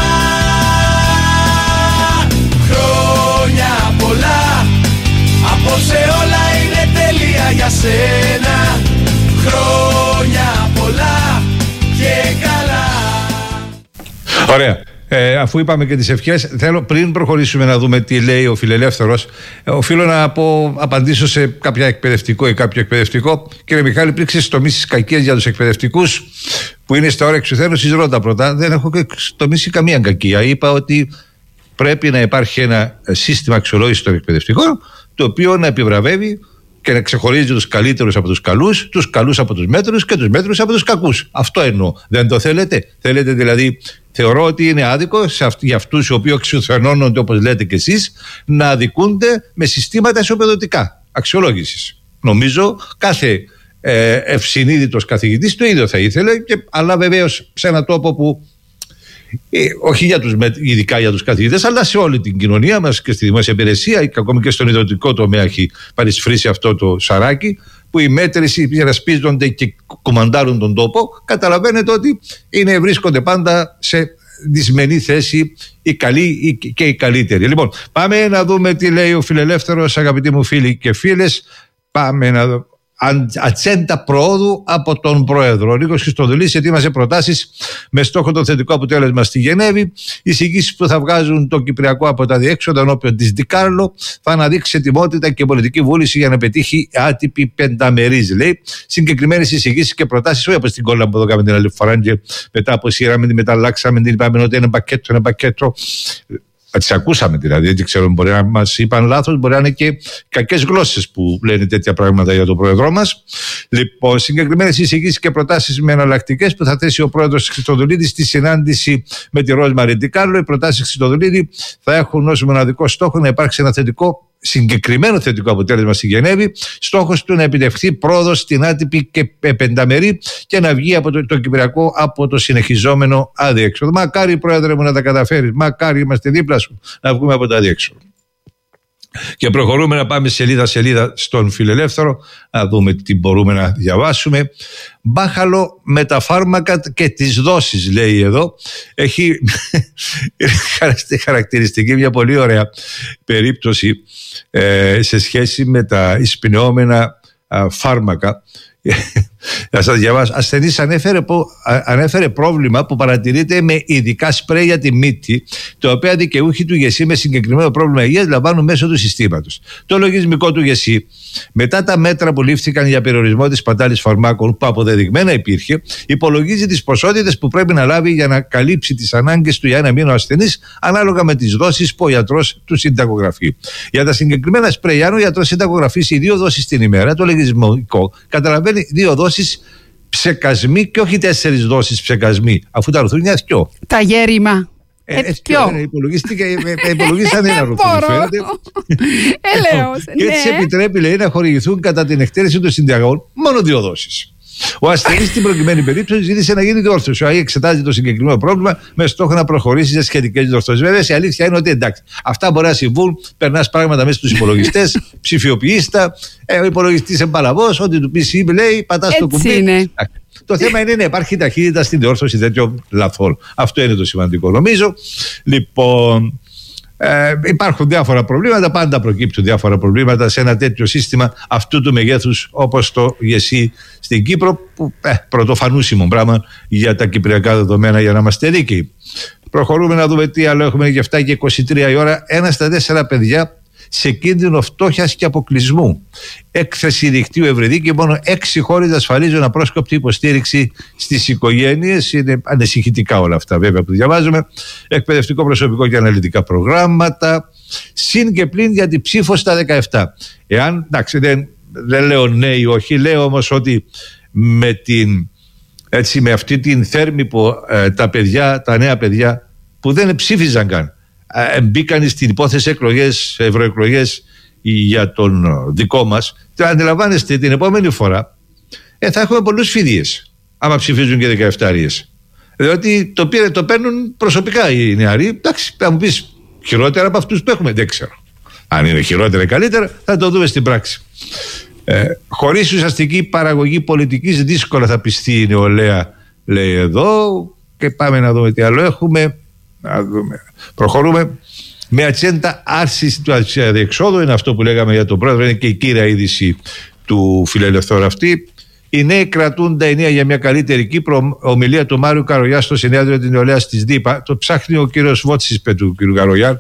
Χρόνια πολλά, απόψε όλα είναι τέλεια για σένα. Χρόνια πολλά και καλά. Ωραία. Ε, αφού είπαμε και τις ευχές, θέλω πριν προχωρήσουμε να δούμε τι λέει ο Φιλελεύθερος, ε, οφείλω να πω, απαντήσω σε κάποια εκπαιδευτικό ή κάποιο εκπαιδευτικό. Κύριε Μιχάλη, πριν ξεστομίσεις κακίες για τους εκπαιδευτικούς που είναι στα ώρα εξουθένωσης, ρώτα πρώτα. Δεν έχω ξεστομίσει καμία κακία. Είπα ότι πρέπει να υπάρχει ένα σύστημα αξιολόγησης των εκπαιδευτικών, το οποίο να επιβραβεύει και να ξεχωρίζει τους καλύτερους από τους καλούς, τους καλούς από τους μέτρους και τους μέτρους από τους κακούς. Αυτό εννοώ. Δεν το θέλετε? Θέλετε δηλαδή, θεωρώ ότι είναι άδικο σε αυτ, για αυτούς οι οποίοι εξουθενώνονται, όπως λέτε κι εσείς, να αδικούνται με συστήματα ισοπεδωτικά αξιολόγησης. Νομίζω κάθε ε, ευσυνείδητος καθηγητής το ίδιο θα ήθελε, και, αλλά βεβαίως σε έναν τόπο που Ε, όχι για τους, ειδικά για τους καθηγητές, αλλά σε όλη την κοινωνία μας και στη δημόσια υπηρεσία και ακόμη και στον ιδιωτικό τομέα έχει παρισφρήσει αυτό το σαράκι, που οι μέτρες υπερασπίζονται και κουμαντάρουν τον τόπο. Καταλαβαίνετε ότι είναι, βρίσκονται πάντα σε δυσμενή θέση οι καλοί και οι καλύτεροι. Λοιπόν, πάμε να δούμε τι λέει ο φιλελεύθερος, αγαπητοί μου φίλοι και φίλες. Πάμε να δούμε. Ατζέντα προόδου από τον Πρόεδρο. Ο Νίκος Χριστοδουλίδης ετοίμασε προτάσεις με στόχο το θετικό αποτέλεσμα στη Γενέβη. Οι εισηγήσεις που θα βγάζουν το Κυπριακό από τα διέξοδα ενώπιον της Ντικάρλο θα αναδείξει ετοιμότητα και πολιτική βούληση για να πετύχει άτυπη πενταμερής, λέει. Συγκεκριμένες εισηγήσεις και προτάσεις, όχι όπως την κόλλα που εδώ την άλλη φορά και μετά από σειράμε την μεταλλάξαμε, την είπαμε ότι είναι πακέτο, ένα πακέτο. Τις ακούσαμε δηλαδή, δεν ξέρω, μπορεί να μας είπαν λάθος, μπορεί να είναι και κακές γλώσσες που λένε τέτοια πράγματα για τον πρόεδρό μας. Λοιπόν, συγκεκριμένες εισηγήσεις και προτάσεις με εναλλακτικές που θα θέσει ο πρόεδρος Χριστοδουλίδης στη συνάντηση με τη Ρόσμαρη Ντικάρλο. Οι προτάσεις Χριστοδουλίδη θα έχουν ως μοναδικό στόχο να υπάρξει ένα θετικό, συγκεκριμένο θετικό αποτέλεσμα στη Γενέβη, στόχος του να επιτευχθεί πρόοδος στην άτυπη και πενταμερή και να βγει από το, το Κυπριακό από το συνεχιζόμενο αδιέξοδο. Μακάρι, Πρόεδρε μου, να τα καταφέρεις. Μακάρι, είμαστε δίπλα σου να βγούμε από το αδιέξοδο. Και προχωρούμε να πάμε σελίδα-σελίδα στον φιλελεύθερο, να δούμε τι μπορούμε να διαβάσουμε. Μπάχαλο με τα φάρμακα και τις δόσεις, λέει εδώ. Έχει χαρακτηριστική μια πολύ ωραία περίπτωση ε, σε σχέση με τα εισπηνεώμενα α, φάρμακα. Θα σας διαβάσω. Ασθενής ανέφερε, ανέφερε πρόβλημα που παρατηρείται με ειδικά σπρέι για τη μύτη, το οποίο δικαιούχοι του ΓΕΣΥ με συγκεκριμένο πρόβλημα υγείας λαμβάνουν μέσω του συστήματος. Το λογισμικό του ΓΕΣΥ, μετά τα μέτρα που λήφθηκαν για περιορισμό της πατάλης φαρμάκων που αποδεδειγμένα υπήρχε, υπολογίζει τις ποσότητες που πρέπει να λάβει για να καλύψει τις ανάγκες του για ένα μήνα ο ασθενής, ανάλογα με τις δόσεις που ο γιατρός του συνταγογραφεί. Για τα συγκεκριμένα σπρέι, αν ο γιατρός συνταγογραφήσει δύο δόσεις την ημέρα, το λογισμικό καταλαβαίνει δύο δόσεις ψεκασμοί και όχι τέσσερις δόσεις ψεκασμοί, αφού τα ρουθούνια είναι δυο. Τα γέρημα. Ε, ε, ποιο? Υπολογίσαν ένα ρουθούνι, φαίνεται. Ελέος, και έτσι επιτρέπει, λέει, να χορηγηθούν κατά την εκτέλεση των συνταγών μόνο δύο δόσεις. Ο ασθενής στην προκειμένη περίπτωση ζήτησε να γίνει διόρθωση. Ο ΑΕ εξετάζει το συγκεκριμένο πρόβλημα με στόχο να προχωρήσει σε σχετικές διορθώσεις. Βέβαια, η αλήθεια είναι ότι εντάξει, αυτά μπορεί να συμβούν. Περνάς πράγματα μέσα στους υπολογιστές, ψηφιοποιείς τα. Ε, ο υπολογιστής εμπαλαβός, ό,τι του πει, λέει, πατάς το κουμπί. Είναι. Το θέμα είναι να υπάρχει ταχύτητα στην διόρθωση τέτοιων λαθών. Αυτό είναι το σημαντικό, νομίζω. Λοιπόν. Ε, υπάρχουν διάφορα προβλήματα, πάντα προκύπτουν διάφορα προβλήματα σε ένα τέτοιο σύστημα αυτού του μεγέθους όπως το ΓΕΣΥ στην Κύπρο, που ε, πρωτοφανούσιμο πράγμα για τα κυπριακά δεδομένα, για να είμαστε δίκαιοι. Προχωρούμε να δούμε τι άλλο έχουμε. Για εφτά και είκοσι τρία η ώρα, ένα στα τέσσερα παιδιά σε κίνδυνο φτώχειας και αποκλεισμού. Έκθεση δικτύου Ευρυδίκη, μόνο έξι χώρες ασφαλίζουν απρόσκοπτη υποστήριξη στις οικογένειες. Είναι ανησυχητικά όλα αυτά, βέβαια, που διαβάζουμε. Εκπαιδευτικό προσωπικό και αναλυτικά προγράμματα. Συν και πλην για την ψήφο στα δεκαεπτά. Εάν, εντάξει, δεν, δεν λέω ναι ή όχι, λέω όμως ότι με, την, έτσι, με αυτή την θέρμη που ε, τα παιδιά, τα νέα παιδιά που δεν ψήφιζαν καν, μπήκαν στην υπόθεση εκλογές, ευρωεκλογές για τον δικό μας. Αντιλαμβάνεστε, την επόμενη φορά ε, θα έχουμε πολλούς φοιτίες άμα ψηφίζουν και δεκαεφτάριες. Διότι το, πήρε, το παίρνουν προσωπικά οι νεαροί. Εντάξει, θα μου πεις χειρότερα από αυτούς που έχουμε, δεν ξέρω. Αν είναι χειρότερα ή καλύτερα, θα το δούμε στην πράξη. Ε, χωρίς ουσιαστική παραγωγή πολιτικής, δύσκολα θα πιστεί η νεολαία, λέει εδώ. Και πάμε να δούμε τι άλλο έχουμε. Να δούμε. Προχωρούμε με ατζέντα άρσης του αδιεξόδου. Είναι αυτό που λέγαμε για τον πρόεδρο, είναι και η κύρια είδηση του φιλελευθέρου αυτή. Οι νέοι κρατούν τα ενία για μια καλύτερη Κύπρο. Ομιλία του Μάριου Καρογιά στο συνέδριο της νεολαίας της ΔΥΠΑ. Το ψάχνει ο κύριος Βότσης του κύριου Καρογιά.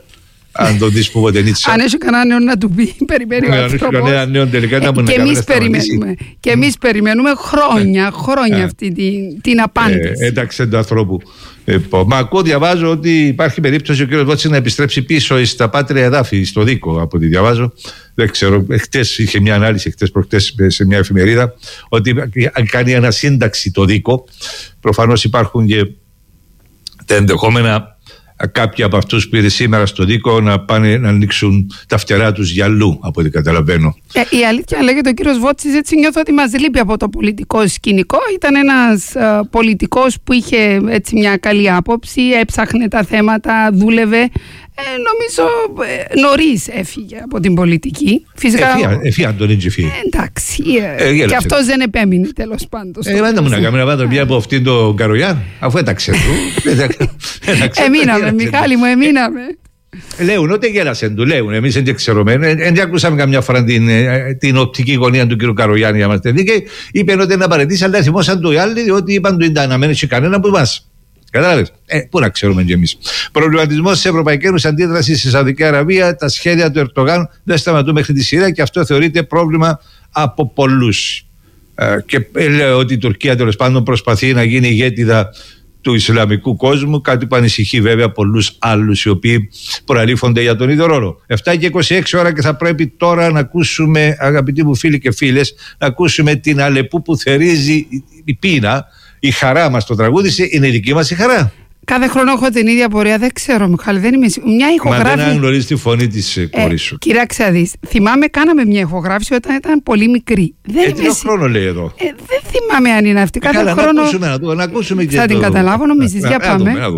Αν το δεις που ποτέ νίτσα. Αν έχει κανένα νέο να του πει, περιμένει ο άνθρωπος. Αν έχει νέο τελικά να μου Και εμείς περιμένουμε. Και εμείς περιμένουμε χρόνια, χρόνια αυτή την απάντηση. Εντάξει του ανθρώπου. Μα ακούω, διαβάζω ότι υπάρχει περίπτωση ο κ. Βότσης να επιστρέψει πίσω στα πάτρια εδάφη, στο Δίκο, από ό,τι διαβάζω. Δεν ξέρω, χτες είχε μια ανάλυση, χτες προχτές σε μια εφημερίδα, ότι κάνει ανασύνταξη το Δίκο. Προφανώς υπάρχουν και τα ενδεχόμενα κάποιοι από αυτούς που είδε σήμερα στο Δίκο να πάνε να ανοίξουν τα φτερά τους για αλλού, από ό,τι καταλαβαίνω. Ε, η αλήθεια λέγεται ο κύριος Βότσης, έτσι νιώθω ότι μας λείπει από το πολιτικό σκηνικό. Ήταν ένας α, πολιτικός που είχε έτσι μια καλή άποψη, έψαχνε τα θέματα, δούλευε. Ε, νομίζω ε, νωρίς έφυγε από την πολιτική. Φυσικά. Εφία τον έτσι φύγει. Εντάξει. Ε, ε, και αυτός δεν επέμεινε τέλος πάντων. Ε, πάντα μου να κάνουμε να βάλω μια από αυτήν τον Καρογιά, αφού έταξε του. Εμείναμε, Μιχάλη μου, εμείναμε. Λέουν, ούτε γέλασαν του, λέουν. Εμείς δεν ξερωμένοι. Δεν ακούσαμε καμιά φορά την, την οπτική γωνία του κ. Καρογιάννη για μας. Και είπε ότι είναι απαραίτητο, αλλά θυμόσαν του οι άλλοι ότι είπαν του ήταν να μένει κανένα που εμάς. Κατάλαβες. Ε, πού να ξέρουμε κι εμείς. Προβληματισμός τη Ευρωπαϊκή Ένωση αντίδραση στη Σαουδική Αραβία. Τα σχέδια του Ερντογάν δεν σταματούν μέχρι τη Συρία και αυτό θεωρείται πρόβλημα από πολλούς. Ε, και λέω ότι η Τουρκία τέλος πάντων προσπαθεί να γίνει ηγέτιδα του Ισλαμικού κόσμου, κάτι που ανησυχεί βέβαια πολλούς άλλους οι οποίοι προαλήφονται για τον ίδιο ρόλο. εφτά και είκοσι έξι ώρα και θα πρέπει τώρα να ακούσουμε, αγαπητοί μου φίλοι και φίλες, να ακούσουμε την Αλεπού που θερίζει η πείνα. Η χαρά μας το τραγούδισε, είναι η δική μας η χαρά. Κάθε χρόνο έχω την ίδια πορεία, δεν ξέρω, Μιχάλη, δεν είμαι σίγουρη. Μια ηχογράφηση. Μα δεν αναγνωρίζεις τη φωνή της ε, κόρης σου. Κοίταξε να δεις. Θυμάμαι, κάναμε μια ηχογράφηση όταν ήταν πολύ μικρή. Δεν ε, τι χρόνο λέει εδώ. Ε, δεν θυμάμαι αν είναι αυτή. Κάθε Καλά, χρόνο. Να ακούσουμε, να, να ακούσουμε και θα την καταλάβω, νομίζεις. Για πάμε. Η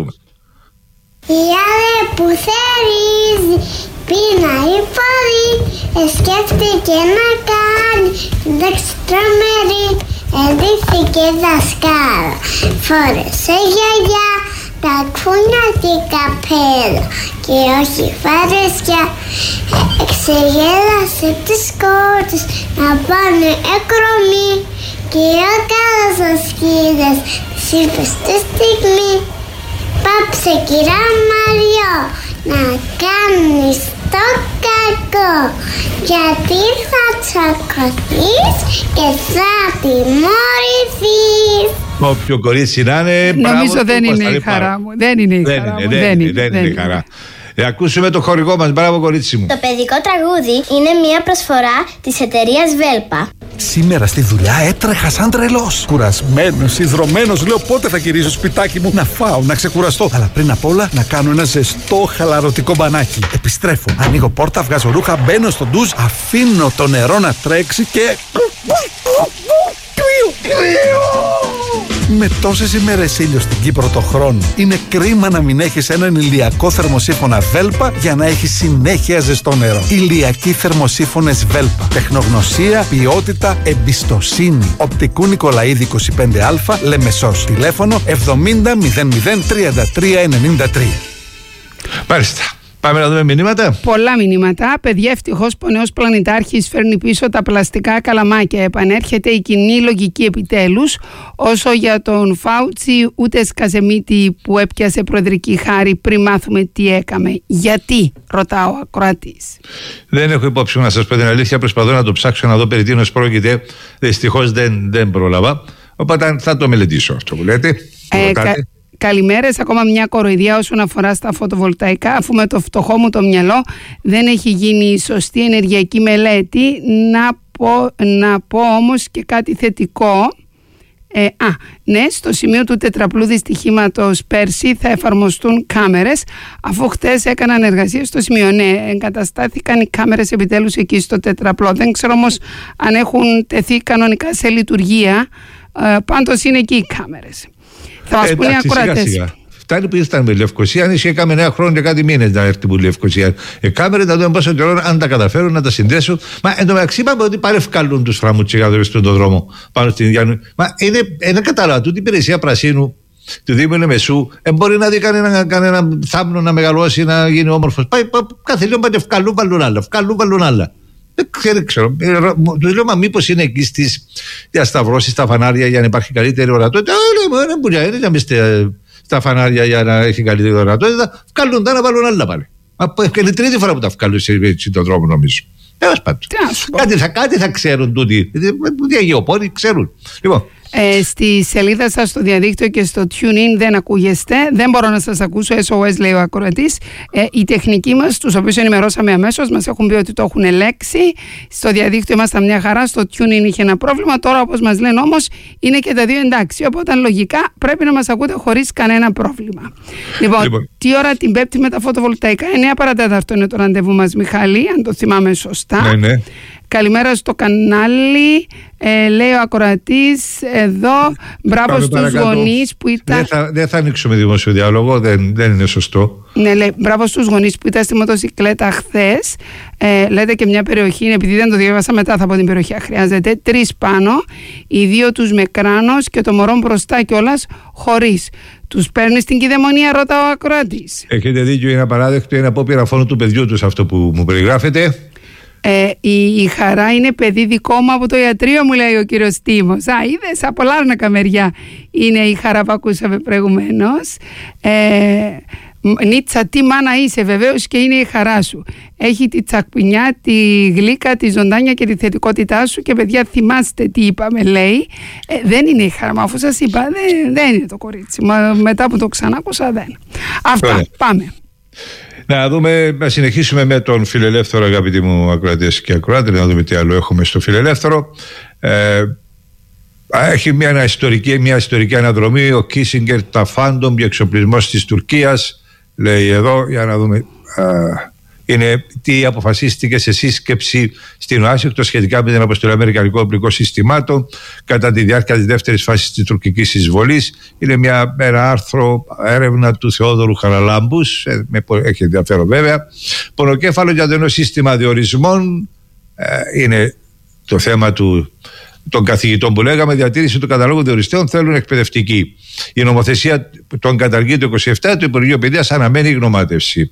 Αλεπού θερίζει, πείνα η φορή, σκέφτηκε να κάνει εντάξει τρομερή. Εντύχθηκε δασκάλα, φόρεσε γιαγιά τα κούνια και καπέλα και όχι φαρέσκια. Εξεγέλασε τις κόρτες να πάνε εκρωμή και ο καλός ο σκύλος της είπε στη στιγμή πάψε κυρά Μαριό να κάνεις το κακό, γιατί θα τσακωθείς και θα τιμωρηθείς. Όποιο κορίτσι να είναι, νομίζω δεν είναι η χαρά μου. Δεν είναι η χαρά μου. Δεν είναι η χαρά. Ε, ακούσουμε το χορηγό μας, μπράβο κορίτσι μου. Το παιδικό τραγούδι είναι μια προσφορά της εταιρείας Βέλπα. Σήμερα στη δουλειά έτρεχα σαν τρελός. Κουρασμένος, ιδρωμένος, λέω πότε θα γυρίσω σπιτάκι μου να φάω, να ξεκουραστώ. Αλλά πριν απ' όλα να κάνω ένα ζεστό χαλαρωτικό μπανάκι. Επιστρέφω, ανοίγω πόρτα, βγάζω ρούχα, μπαίνω στο ντουζ, αφήνω το νερό να τρέξει και... Με τόσες ημέρες ήλιο στην Κύπρο το χρόνο, είναι κρίμα να μην έχεις έναν ηλιακό θερμοσύφωνα Βέλπα για να έχεις συνέχεια ζεστό νερό. Ηλιακοί θερμοσύφωνες Βέλπα. Τεχνογνωσία, ποιότητα, εμπιστοσύνη. Οπτικού Νικολαίδη είκοσι πέντε α, Λεμεσός. Τηλέφωνο εβδομήντα μηδέν μηδέν τριάντα τρία ενενήντα τρία. Μάλιστα. Πάμε να δούμε μηνύματα. Πολλά μηνύματα. Παιδιά, ευτυχώς που ο νέος πλανητάρχης φέρνει πίσω τα πλαστικά καλαμάκια. Επανέρχεται η κοινή λογική επιτέλους. Όσο για τον Φάουτσι, ούτε σκαζεμίτη που έπιασε προεδρική χάρη πριν μάθουμε τι έκαμε. Γιατί, ρωτάω ο ακροατής. Δεν έχω υπόψη να σας πω την αλήθεια. Προσπαθώ να το ψάξω να δω περί τίνος πρόκειται. Δυστυχώς δεν, δεν πρόλαβα. Οπότε θα το μελετήσω αυτό που λέτε. Ε, κα... Καλημέρες, ακόμα μια κοροϊδία όσον αφορά στα φωτοβολταϊκά, αφού με το φτωχό μου το μυαλό δεν έχει γίνει η σωστή ενεργειακή μελέτη. Να πω, να πω όμως και κάτι θετικό. Ε, α, ναι, στο σημείο του τετραπλού δυστυχήματος πέρσι θα εφαρμοστούν κάμερες, αφού χτες έκαναν εργασία στο σημείο. Ναι, εγκαταστάθηκαν οι κάμερες επιτέλους εκεί στο τετραπλό. Δεν ξέρω όμως αν έχουν τεθεί κανονικά σε λειτουργία. Ε, πάντως είναι εκεί οι κάμερες. Θα μας πούνε οι ακροατές. Φτάνει που ήρθαν με Λευκοσία, αν είχε κάμε νέα χρόνια και κάτι μήνες να έρθει που Λευκοσία. Ε, κάμερες να δούμε πόσο καιρό, αν τα καταφέρουν να τα συνδέσουν. Μα εν τω μεταξύ είπαμε ότι παρευκαλούν τους φραμουτσιγάδες στον δρόμο πάνω στην Γιάννη. Μα είναι, είναι κατάλαβα, τούτη η υπηρεσία πρασίνου του Δήμου Λεμεσού ε, μπορεί να δει κανένα, κανένα θάμνο να μεγαλώσει, να γίνει όμορφος. Πάει, πάει, κάθε λίγο πάνε ευκαλούν, βάλουν άλλα. Ευκαλούν, βάλουν άλλα. Δεν ξέρω. Του λέω, μα μήπως είναι εκεί στις διασταυρώσεις, στα φανάρια για να υπάρχει καλύτερη ορατότητα. Όχι, δεν μπορεί να είναι στα φανάρια για να έχει καλύτερη ορατότητα. Βγάλουν τα να βάλουν άλλα πάλι. Είναι η τρίτη φορά που τα βγάλουν σε τον δρόμο, νομίζω. Τέλος πάντων. Κάτι θα, κάτι θα ξέρουν τούτοι. Οι αγιοπόροι ξέρουν. Λοιπόν. Ε, στη σελίδα σας στο διαδίκτυο και στο TuneIn δεν ακούγεστε. Δεν μπορώ να σας ακούσω. ες ο ες λέει ο ακροατής. Ε, οι τεχνικοί μας, τους οποίους ενημερώσαμε αμέσως, μας έχουν πει ότι το έχουν ελέξει. Στο διαδίκτυο ήμασταν μια χαρά. Στο TuneIn είχε ένα πρόβλημα. Τώρα, όπως μας λένε όμως, είναι και τα δύο εντάξει. Οπότε λογικά πρέπει να μας ακούτε χωρίς κανένα πρόβλημα. Λοιπόν, λοιπόν. τι ώρα την Πέμπτη με τα φωτοβολταϊκά? εννιά παρατέταρτο είναι το ραντεβού μας, Μιχάλη, αν το θυμάμαι σωστά. Ναι, ναι. Καλημέρα στο κανάλι, ε, λέει ο ακροατής εδώ. Μπράβο στους γονείς που ήταν. Δεν θα, δεν θα ανοίξουμε δημόσιο διάλογο, δεν, δεν είναι σωστό. Ναι, λέει, μπράβο στους γονείς που ήταν στη μοτοσυκλέτα χθες. Ε, λέτε και μια περιοχή, επειδή δεν το διάβασα μετά θα πω την περιοχή, χρειάζεται τρεις πάνω, οι δύο τους με κράνος και το μωρό μπροστά κιόλας χωρίς. Τους παίρνει στην κυδαιμονία, ρωτά ο ακροατής. Έχετε δίκιο, είναι απαράδεκτο, είναι απόπειρα φόνου του παιδιού τους αυτό που μου περιγράφετε. Ε, η, η χαρά είναι παιδί δικό μου από το ιατρείο, μου λέει ο κύριος Τίμος. Α, είδες, από Λάρνακα μεριά είναι η χαρά που ακούσαμε προηγουμένως. Ε, Νίτσα, τι μάνα είσαι, βεβαίως και είναι η χαρά σου. Έχει τη τσακπινιά, τη γλύκα, τη ζωντάνια και τη θετικότητά σου. Και παιδιά, θυμάστε τι είπαμε, λέει. Ε, δεν είναι η χαρά μου, αφού σας είπα, δεν, δεν είναι το κορίτσι. Μα, μετά που το ξανάκουσα, δεν. Αυτά, Ωραία. Πάμε. Να δούμε, να συνεχίσουμε με τον φιλελεύθερο, αγαπητοί μου ακροατές και ακροάτες, να δούμε τι άλλο έχουμε στο φιλελεύθερο. Ε, έχει μια ιστορική, μια ιστορική αναδρομή. Ο Κίσιγκερ, τα φάντομ για εξοπλισμός της Τουρκίας, λέει εδώ, για να δούμε. Α, είναι τι αποφασίστηκε σε σύσκεψη στην Ουάσιγκτον σχετικά με την αποστολή αμερικανικών οπλικών συστημάτων κατά τη διάρκεια της δεύτερης φάσης της τουρκικής εισβολής. Είναι μια, ένα άρθρο έρευνα του Θεόδωρου Χαραλάμπους, ε, με, έχει ενδιαφέρον βέβαια. Πονοκέφαλο για το ενό σύστημα διορισμών, ε, είναι το θέμα του, των καθηγητών που λέγαμε. Διατήρηση του καταλόγου διοριστέων θέλουν εκπαιδευτική. Η νομοθεσία των καταργεί το είκοσι επτά, το Υπουργείο Παιδείας αναμένει γνωμάτευση.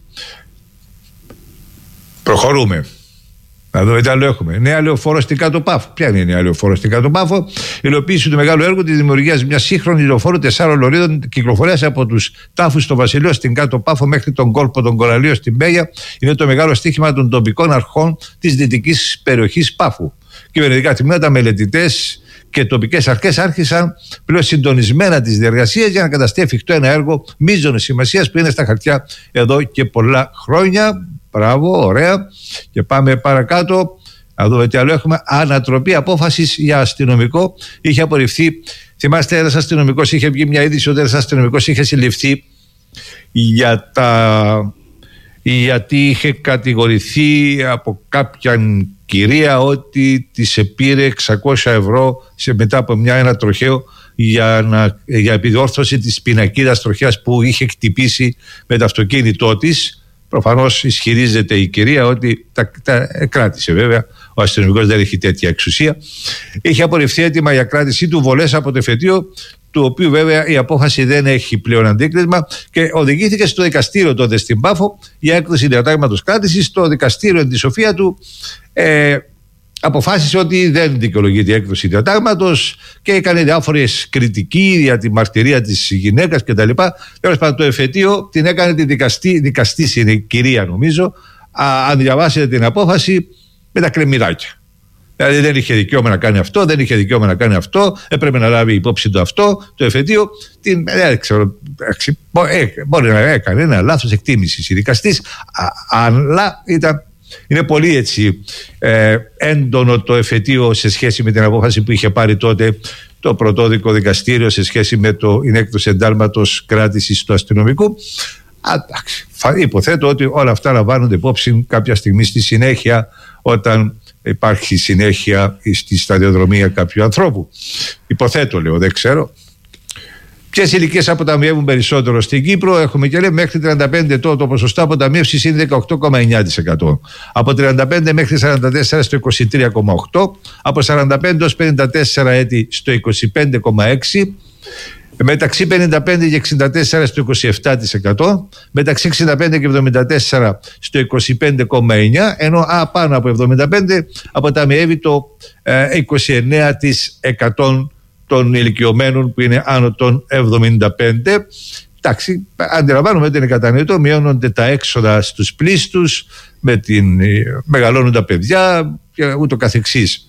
Προχωρούμε. Να δούμε τι άλλο έχουμε. Νέα λεωφόρο στην Κάτω Πάφο. Ποια είναι η νέα λεωφόρο στην Κάτω Πάφο? Υλοποίηση του μεγάλου έργου τη δημιουργία μια σύγχρονη λεωφόρου τεσσάρων λωρίδων κυκλοφορία από του τάφους στο Βασιλείο στην Κάτω Πάφο μέχρι τον κόλπο των Κοραλίων στην Πέγια. Είναι το μεγάλο στοίχημα των τοπικών αρχών τη δυτική περιοχή Πάφου. Κυβερνητικά τμήματα, μελετητές και τοπικές αρχές άρχισαν πλέον συντονισμένα τις διεργασίες για να καταστεί εφικτό ένα έργο μείζωνης σημασίας που είναι στα χαρτιά εδώ και πολλά χρόνια. Μπράβο, ωραία. Και πάμε παρακάτω. Να δούμε τι άλλο έχουμε. Ανατροπή απόφασης για αστυνομικό. Είχε απορριφθεί. Θυμάστε, ένας αστυνομικός είχε βγει μια είδηση ότι ένας αστυνομικός είχε συλληφθεί για τα... γιατί είχε κατηγορηθεί από κάποιαν κυρία ότι της επήρε εξακόσια ευρώ σε, μετά από μια, ένα τροχαίο για, να, για επιδιόρθωση της πινακίδας τροχέας που είχε χτυπήσει με το αυτοκίνητό της. Προφανώς ισχυρίζεται η κυρία ότι τα, τα κράτησε, βέβαια. Ο αστυνομικός δεν έχει τέτοια εξουσία. Είχε απορριφθεί έτοιμα για κράτησή του βολές από το εφετείο, του οποίου βέβαια η απόφαση δεν έχει πλέον αντίκρισμα, και οδηγήθηκε στο δικαστήριο τότε στην Πάφο για έκδοση διατάγματος κράτησης. Το δικαστήριο εν τη σοφία του ε, αποφάσισε ότι δεν δικαιολογείται η έκδοση διατάγματος και έκανε διάφορες κριτική για τη μαρτυρία της γυναίκας κτλ. Τέλος πάντων, το εφετείο την έκανε τη δικαστή, δικαστής είναι η κυρία νομίζω, α, αν διαβάσετε την απόφαση, με τα κρεμμυράκια. Δηλαδή δεν είχε δικαίωμα να κάνει αυτό, δεν είχε δικαίωμα να κάνει αυτό, έπρεπε να λάβει υπόψη το αυτό, το εφετείο. Την, δεν ξέρω, μπορεί να έκανε ένα λάθος εκτίμησης η δικαστής, αλλά ήταν. Είναι πολύ έτσι ε, έντονο το εφετείο σε σχέση με την απόφαση που είχε πάρει τότε το πρωτόδικο δικαστήριο σε σχέση με το, την έκδοση εντάλματος κράτησης του αστυνομικού. Εντάξει, υποθέτω ότι όλα αυτά λαμβάνονται υπόψη κάποια στιγμή στη συνέχεια, όταν υπάρχει συνέχεια στη σταδιοδρομία κάποιου ανθρώπου. Υποθέτω, λέω, δεν ξέρω. Ποιες ηλικίες αποταμιεύουν περισσότερο στην Κύπρο? Έχουμε και λέει μέχρι τριάντα πέντε ετών το ποσοστό αποταμίευσης είναι δεκαοκτώ κόμμα εννιά τοις εκατό. Από τριάντα πέντε μέχρι σαράντα τέσσερα στο είκοσι τρία κόμμα οκτώ τοις εκατό. Από σαράντα πέντε έως πενήντα τέσσερα έτη στο είκοσι πέντε κόμμα έξι τοις εκατό. Μεταξύ πενήντα πέντε και εξήντα τέσσερα στο είκοσι επτά τοις εκατό. Μεταξύ εξήντα πέντε και εβδομήντα τέσσερα στο είκοσι πέντε κόμμα εννιά τοις εκατό. Ενώ α, πάνω από εβδομήντα πέντε αποταμιεύει το ε, είκοσι εννέα τοις εκατό των ηλικιωμένων που είναι άνω των εβδομήντα πέντε, εντάξει, αντιλαμβάνομαι ότι είναι κατανοητό, μειώνονται τα έξοδα στους πλήστους, με την, μεγαλώνουν τα παιδιά και ούτω καθεξής.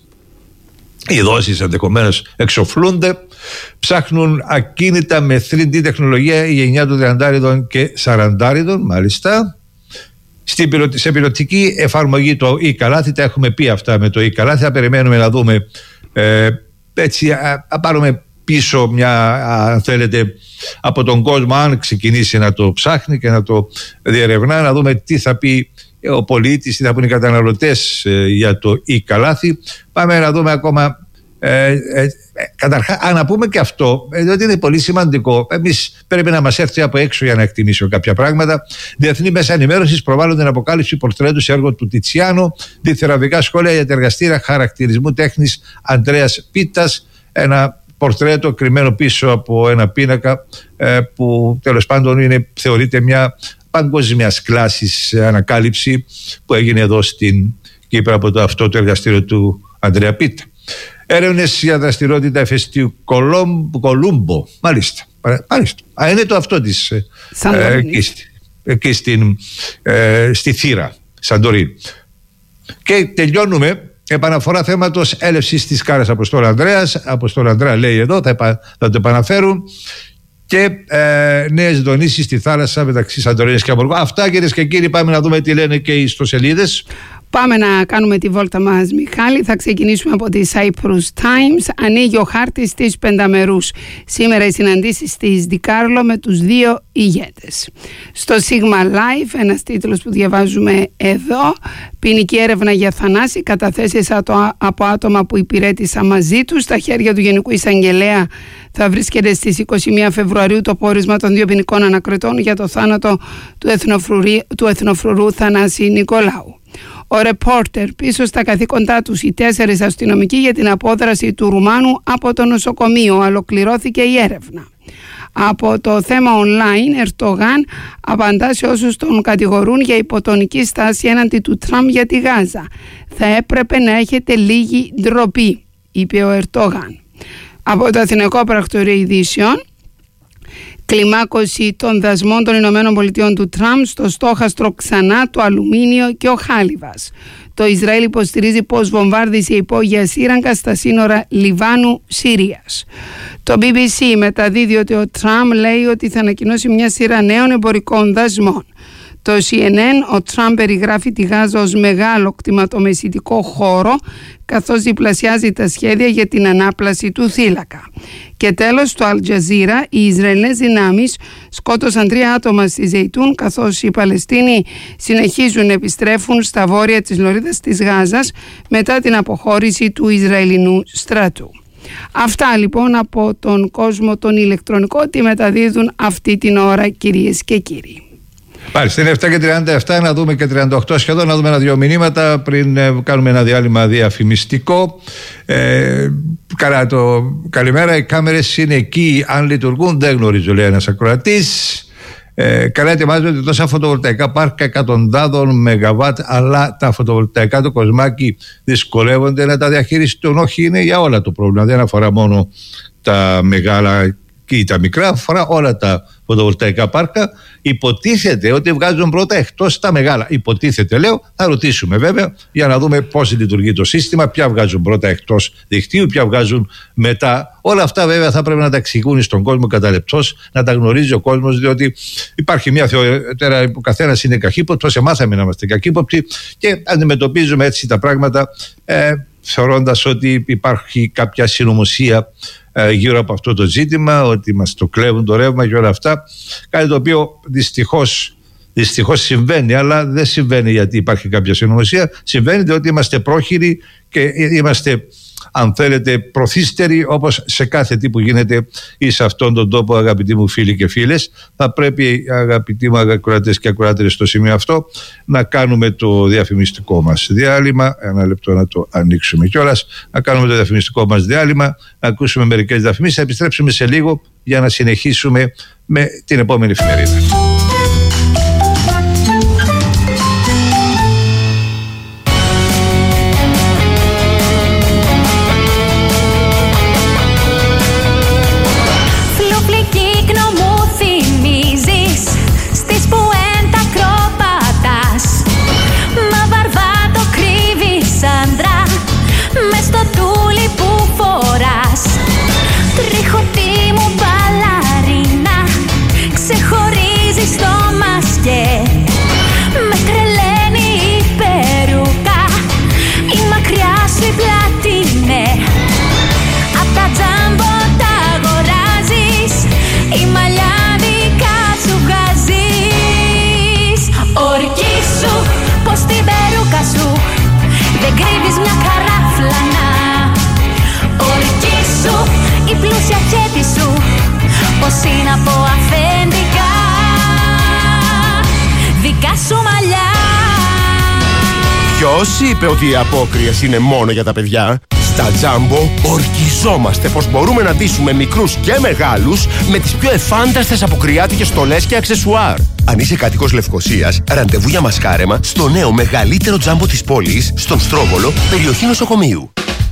Οι δόσεις ενδεχομένως εξοφλούνται. Ψάχνουν ακίνητα με θρι ντι τεχνολογία η γενιά των τριαντάριδων και σαραντάριδων, μάλιστα. Στην, σε πιλωτική εφαρμογή το e-καλάθι, τα έχουμε πει αυτά με το e-καλάθι. Θα περιμένουμε να δούμε, ε, έτσι, να πάρουμε πίσω μια, αν θέλετε, από τον κόσμο, αν ξεκινήσει να το ψάχνει και να το διερευνά, να δούμε τι θα πει ο πολίτης, τι θα πούν οι καταναλωτές ε, για το e-καλάθι. Πάμε να δούμε ακόμα. Ε, ε, ε, καταρχάς, να πούμε και αυτό, ε, διότι είναι πολύ σημαντικό. Εμείς πρέπει να μας έρθει από έξω για να εκτιμήσω κάποια πράγματα. Διεθνή μέσα ενημέρωσης προβάλλουν την αποκάλυψη πορτρέτου σε έργο του Τιτσιάνο, διθεραπευτικά σχόλια για τα εργαστήρια χαρακτηρισμού τέχνης Αντρέας Πίτας. Ένα πορτρέτο κρυμμένο πίσω από ένα πίνακα, ε, που τέλος πάντων είναι, θεωρείται μια παγκόσμιας κλάσης ανακάλυψη που έγινε εδώ στην Κύπρο από το, αυτό το εργαστήριο του Αντρέα Πίτα. Έρευνες για δραστηριότητα εφεστίου Κολούμπο. Μάλιστα. Μάλιστα. Α, είναι το αυτό της ε, εκεί, εκεί στην, ε, στη Θήρα, Σαντορίνη. Και τελειώνουμε. Επαναφορά θέματος έλευσης της Κάρας Αποστόλου Ανδρέας. Αποστόλου Ανδρέα λέει εδώ, θα, επα, θα το επαναφέρουν. Και ε, νέες δονήσεις στη θάλασσα μεταξύ Σαντορίνης και Αμβουργού. Αυτά, κυρίες και κύριοι, πάμε να δούμε τι λένε και οι ιστοσελίδες. Πάμε να κάνουμε τη βόλτα μας, Μιχάλη. Θα ξεκινήσουμε από τη Cyprus Times. Ανοίγει ο χάρτης της πενταμερούς. Σήμερα οι συναντήσεις της Δικάρλο με τους δύο ηγέτες. Στο Sigma Life, ένας τίτλος που διαβάζουμε εδώ, ποινική έρευνα για θανάση, καταθέσεις από άτομα που υπηρέτησαν μαζί τους. Στα χέρια του Γενικού Εισαγγελέα θα βρίσκεται στις είκοσι μία Φεβρουαρίου το πόρισμα των δύο ποινικών ανακριτών για το θάνατο του, του εθνοφρουρού Θανάση Νικολάου. Ο ρεπόρτερ, πίσω στα καθήκοντά τους οι τέσσερις αστυνομικοί για την απόδραση του Ρουμάνου από το νοσοκομείο. Ολοκληρώθηκε η έρευνα. Από το θέμα online, Ερτογάν απαντά σε όσους τον κατηγορούν για υποτονική στάση έναντι του Τραμπ για τη Γάζα. Θα έπρεπε να έχετε λίγη ντροπή, είπε ο Ερτογάν. Από το Αθηναϊκό Πρακτορείο Ειδήσεων, κλιμάκωση των δασμών των Ηνωμένων Πολιτειών του Τραμπ στο στόχαστρο ξανά το αλουμίνιο και ο χάλιβας. Το Ισραήλ υποστηρίζει πως βομβάρδισε υπόγεια σύραγγα στα σύνορα Λιβάνου-Συρίας. Το μπι μπι σι μεταδίδει ότι ο Τραμπ λέει ότι θα ανακοινώσει μια σειρά νέων εμπορικών δασμών. Το σι εν εν, ο Τραμπ περιγράφει τη Γάζα ως μεγάλο κτηματομεσητικό χώρο, καθώς διπλασιάζει τα σχέδια για την ανάπλαση του θύλακα. Και τέλος, το Al Jazeera, οι Ισραηλινές δυνάμεις σκότωσαν τρία άτομα στη Ζεϊτούν, καθώς οι Παλαιστίνοι συνεχίζουν να επιστρέφουν στα βόρεια της λωρίδας της Γάζας μετά την αποχώρηση του Ισραηλινού στρατού. Αυτά λοιπόν από τον κόσμο τον ηλεκτρονικό, τι μεταδίδουν αυτή την ώρα, κυρίες και κύριοι. Μάλιστα, είναι επτά και τριάντα επτά, να δούμε και τριάντα οκτώ σχεδόν, να δούμε ένα-δύο μηνύματα πριν ε, κάνουμε ένα διάλειμμα διαφημιστικό. Ε, καλά το καλημέρα, οι κάμερες είναι εκεί, αν λειτουργούν δεν γνωρίζω, λέει ένας ακροατής. Ε, καλά ετοιμάζονται τόσα φωτοβολταϊκά πάρκα εκατοντάδων μεγαβάτ, αλλά τα φωτοβολταϊκά του Κοσμάκη δυσκολεύονται να τα διαχειριστούν. Όχι, είναι για όλα το πρόβλημα, δεν αφορά μόνο τα μεγάλα και τα μικρά, αφορά όλα τα φωτοβολταϊκά πάρκα. Υποτίθεται ότι βγάζουν πρώτα εκτός τα μεγάλα. Υποτίθεται, λέω, θα ρωτήσουμε βέβαια για να δούμε πώς λειτουργεί το σύστημα, ποια βγάζουν πρώτα εκτός δικτύου, ποια βγάζουν μετά. Όλα αυτά βέβαια θα πρέπει να τα εξηγούν στον κόσμο κατά λεπτός, να τα γνωρίζει ο κόσμος, διότι υπάρχει μια θεωρία που καθένας είναι καχύποπτος, εμάθαμε να είμαστε καχύποπτοι και αντιμετωπίζουμε έτσι τα πράγματα, ε, θεωρώντας ότι υπάρχει κάποια συνωμοσία γύρω από αυτό το ζήτημα, ότι μας το κλέβουν το ρεύμα και όλα αυτά, κάτι το οποίο δυστυχώς, δυστυχώς συμβαίνει, αλλά δεν συμβαίνει γιατί υπάρχει κάποια συνωμοσία, συμβαίνει διότι είμαστε πρόχειροι και είμαστε, αν θέλετε, προθύστεροι, όπως σε κάθε τι που γίνεται ή σε αυτόν τον τόπο, αγαπητοί μου φίλοι και φίλες. Θα πρέπει, αγαπητοί μου ακροατές και ακροάτερες, στο σημείο αυτό να κάνουμε το διαφημιστικό μας διάλειμμα. Ένα λεπτό να το ανοίξουμε κιόλας. Να κάνουμε το διαφημιστικό μας διάλειμμα, να ακούσουμε μερικές διαφημίσεις. Θα επιστρέψουμε σε λίγο για να συνεχίσουμε με την επόμενη εφημερίδα. Φλοπλική γνωμοθυμία. πως είναι από αφεντικά δικά σου μαλλιά. Ποιος είπε ότι οι απόκριες είναι μόνο για τα παιδιά? Στα Jumbo ορκιζόμαστε πως μπορούμε να ντύσουμε μικρούς και μεγάλους με τις πιο εφάνταστες αποκριάτικες στολές και αξεσουάρ. Αν είσαι κάτοικος Λευκωσίας, ραντεβού για μασκάρεμα στο νέο μεγαλύτερο Jumbo της πόλης, στον Στρόβολο, περιοχή νοσοκομείου.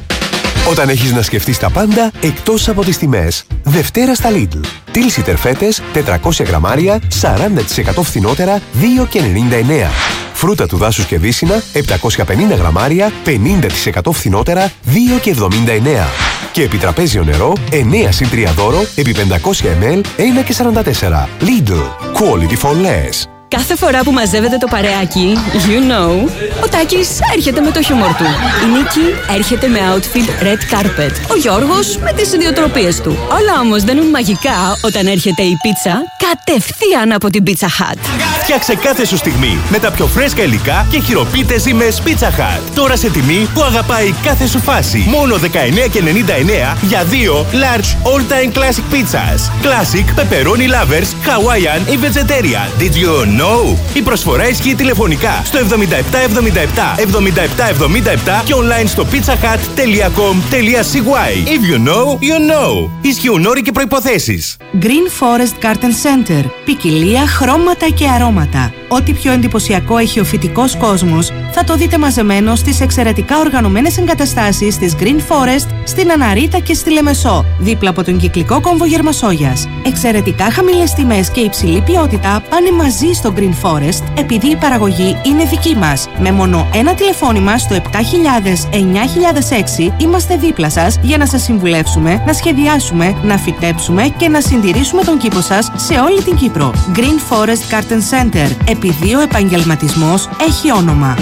Όταν έχεις να σκεφτείς τα πάντα εκτός από τις τιμές. Δευτέρα στα Lidl. Τίλσι τερφέτες τετρακόσια γραμμάρια, σαράντα τοις εκατό φθηνότερα, δύο και ενενήντα εννέα. Φρούτα του δάσους και βύσσινα, επτακόσια πενήντα γραμμάρια, πενήντα τοις εκατό φθηνότερα, δύο και εβδομήντα εννέα. Και επιτραπέζιο νερό, εννέα συν τρία δώρο, επί πεντακόσια μιλιλίτρα, ένα και σαράντα τέσσερα. Lidl. Quality for less. Κάθε φορά που μαζεύεται το παρεάκι, you know, ο Τάκης έρχεται με το χιούμορ του. Η Νίκη έρχεται με outfit red carpet. Ο Γιώργος με τις ιδιοτροπίες του. Όλα όμως δεν είναι μαγικά όταν έρχεται η πίτσα κατευθείαν από την Pizza Hut. Φτιάξε κάθε σου στιγμή με τα πιο φρέσκα υλικά και χειροποίητες ζύμες Pizza Hut. Τώρα σε τιμή που αγαπάει κάθε σου φάση. Μόνο δεκαεννέα και ενενήντα εννέα για δύο large all-time classic pizzas. Classic, pepperoni lovers, Hawaiian ή vegetarian. Did you know? No. Η προσφορά ισχύει τηλεφωνικά στο εβδομήντα επτά εβδομήντα επτά εβδομήντα επτά εβδομήντα επτά και online στο pizzahut τελεία com τελεία c y. If you know, you know. Ισχύουν όροι και προϋποθέσεις. Green Forest Garden Center. Ποικιλία, χρώματα και αρώματα. Ό,τι πιο εντυπωσιακό έχει ο φυτικός κόσμος θα το δείτε μαζεμένο στις εξαιρετικά οργανωμένες εγκαταστάσεις της Green Forest στην Αναρίτα και στη Λεμεσό, δίπλα από τον κυκλικό κόμβο Γερμασόγιας. Εξαιρετικά χαμηλές τιμές και υψηλή ποιότητα πάνε μαζί στο Green Forest επειδή η παραγωγή είναι δική μας. Με μόνο ένα τηλεφώνημα στο επτά χιλιάδες εννιά χιλιάδες έξι είμαστε δίπλα σας για να σας συμβουλεύσουμε, να σχεδιάσουμε, να φυτέψουμε και να συντηρήσουμε τον κήπο σας σε όλη την Κύπρο. Green Forest Garden Center. Επειδή ο επαγγελματισμός έχει όνομα.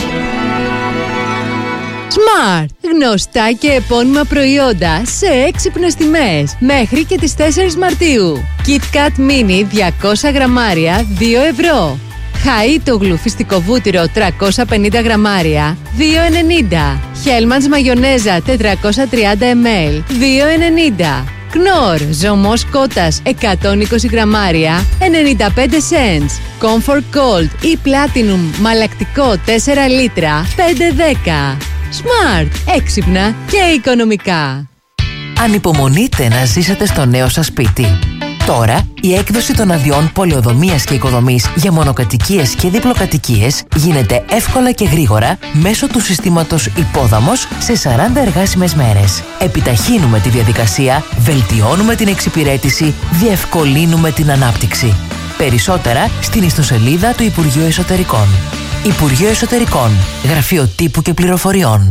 Smart. Γνωστά και επώνυμα προϊόντα σε έξυπνες τιμές. Μέχρι και τις τέσσερις Μαρτίου. KitKat Mini διακόσια γραμμάρια, δύο ευρώ. Χαΐτο γλουφιστικό βούτυρο τριακόσια πενήντα γραμμάρια, δύο ενενήντα. Hellmann's μαγιονέζα τετρακόσια τριάντα μιλιλίτρα, δύο ενενήντα. Knorr ζωμός κότας εκατόν είκοσι γραμμάρια, ενενήντα πέντε cents. Comfort Gold ή Platinum μαλακτικό τέσσερα λίτρα, πέντε δέκα. Smart. Έξυπνα και οικονομικά. Ανυπομονείτε να ζήσετε στο νέο σας σπίτι. Τώρα, η έκδοση των αδειών πολεοδομίας και οικοδομής για μονοκατοικίες και διπλοκατοικίες γίνεται εύκολα και γρήγορα μέσω του συστήματος Υπόδαμος σε σαράντα εργάσιμες μέρες. Επιταχύνουμε τη διαδικασία, βελτιώνουμε την εξυπηρέτηση, διευκολύνουμε την ανάπτυξη. Περισσότερα στην ιστοσελίδα του Υπουργείου Εσωτερικών. Υπουργείο Εσωτερικών. Γραφείο Τύπου και Πληροφοριών.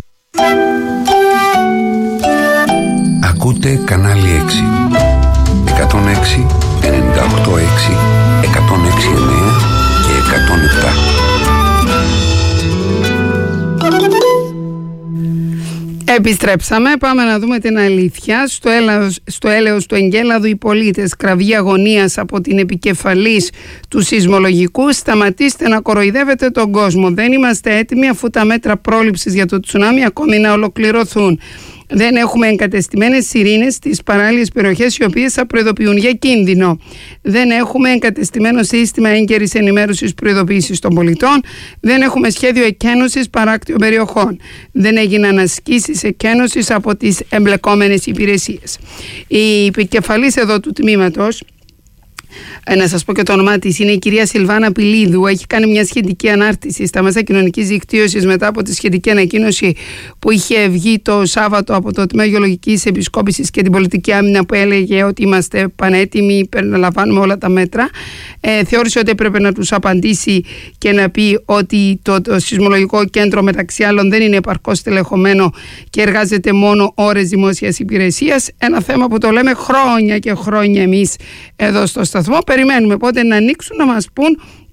Ακούτε κανάλι έξι. εκατόν έξι, ενενήντα οκτώ έξι, εκατόν έξι εννέα και εκατόν επτά. Επιστρέψαμε, πάμε να δούμε την αλήθεια. Στο έλεος, στο έλεος του Εγκέλαδου οι πολίτες, κραυγή αγωνίας από την επικεφαλής του σεισμολογικού. Σταματήστε να κοροϊδεύετε τον κόσμο. Δεν είμαστε έτοιμοι αφού τα μέτρα πρόληψης για το τσουνάμι ακόμη να ολοκληρωθούν. Δεν έχουμε εγκατεστημένες σιρήνες στις παράλιες περιοχές οι οποίες θα προειδοποιούν για κίνδυνο. Δεν έχουμε εγκατεστημένο σύστημα έγκαιρης ενημέρωσης προειδοποίησης των πολιτών. Δεν έχουμε σχέδιο εκένωσης παράκτιων περιοχών. Δεν έγιναν ασκήσεις εκένωσης από τις εμπλεκόμενες υπηρεσίες. Η επικεφαλής εδώ του τμήματος, να σας πω και το όνομά της, είναι η κυρία Σιλβάνα Πιλίδου. Έχει κάνει μια σχετική ανάρτηση στα μέσα κοινωνικής δικτύωσης μετά από τη σχετική ανακοίνωση που είχε βγει το Σάββατο από το Τμήμα Γεωλογικής Επισκόπησης και την Πολιτική Άμυνα, που έλεγε ότι είμαστε πανέτοιμοι, περιλαμβάνουμε όλα τα μέτρα. Ε, θεώρησε ότι έπρεπε να τους απαντήσει και να πει ότι το, το σεισμολογικό κέντρο μεταξύ άλλων δεν είναι επαρκώς τελεχωμένο και εργάζεται μόνο ώρες δημόσιας υπηρεσίας. Ένα θέμα που το λέμε χρόνια και χρόνια εμείς εδώ στο σταθμό. Περιμένουμε πότε να ανοίξουν να μας πούν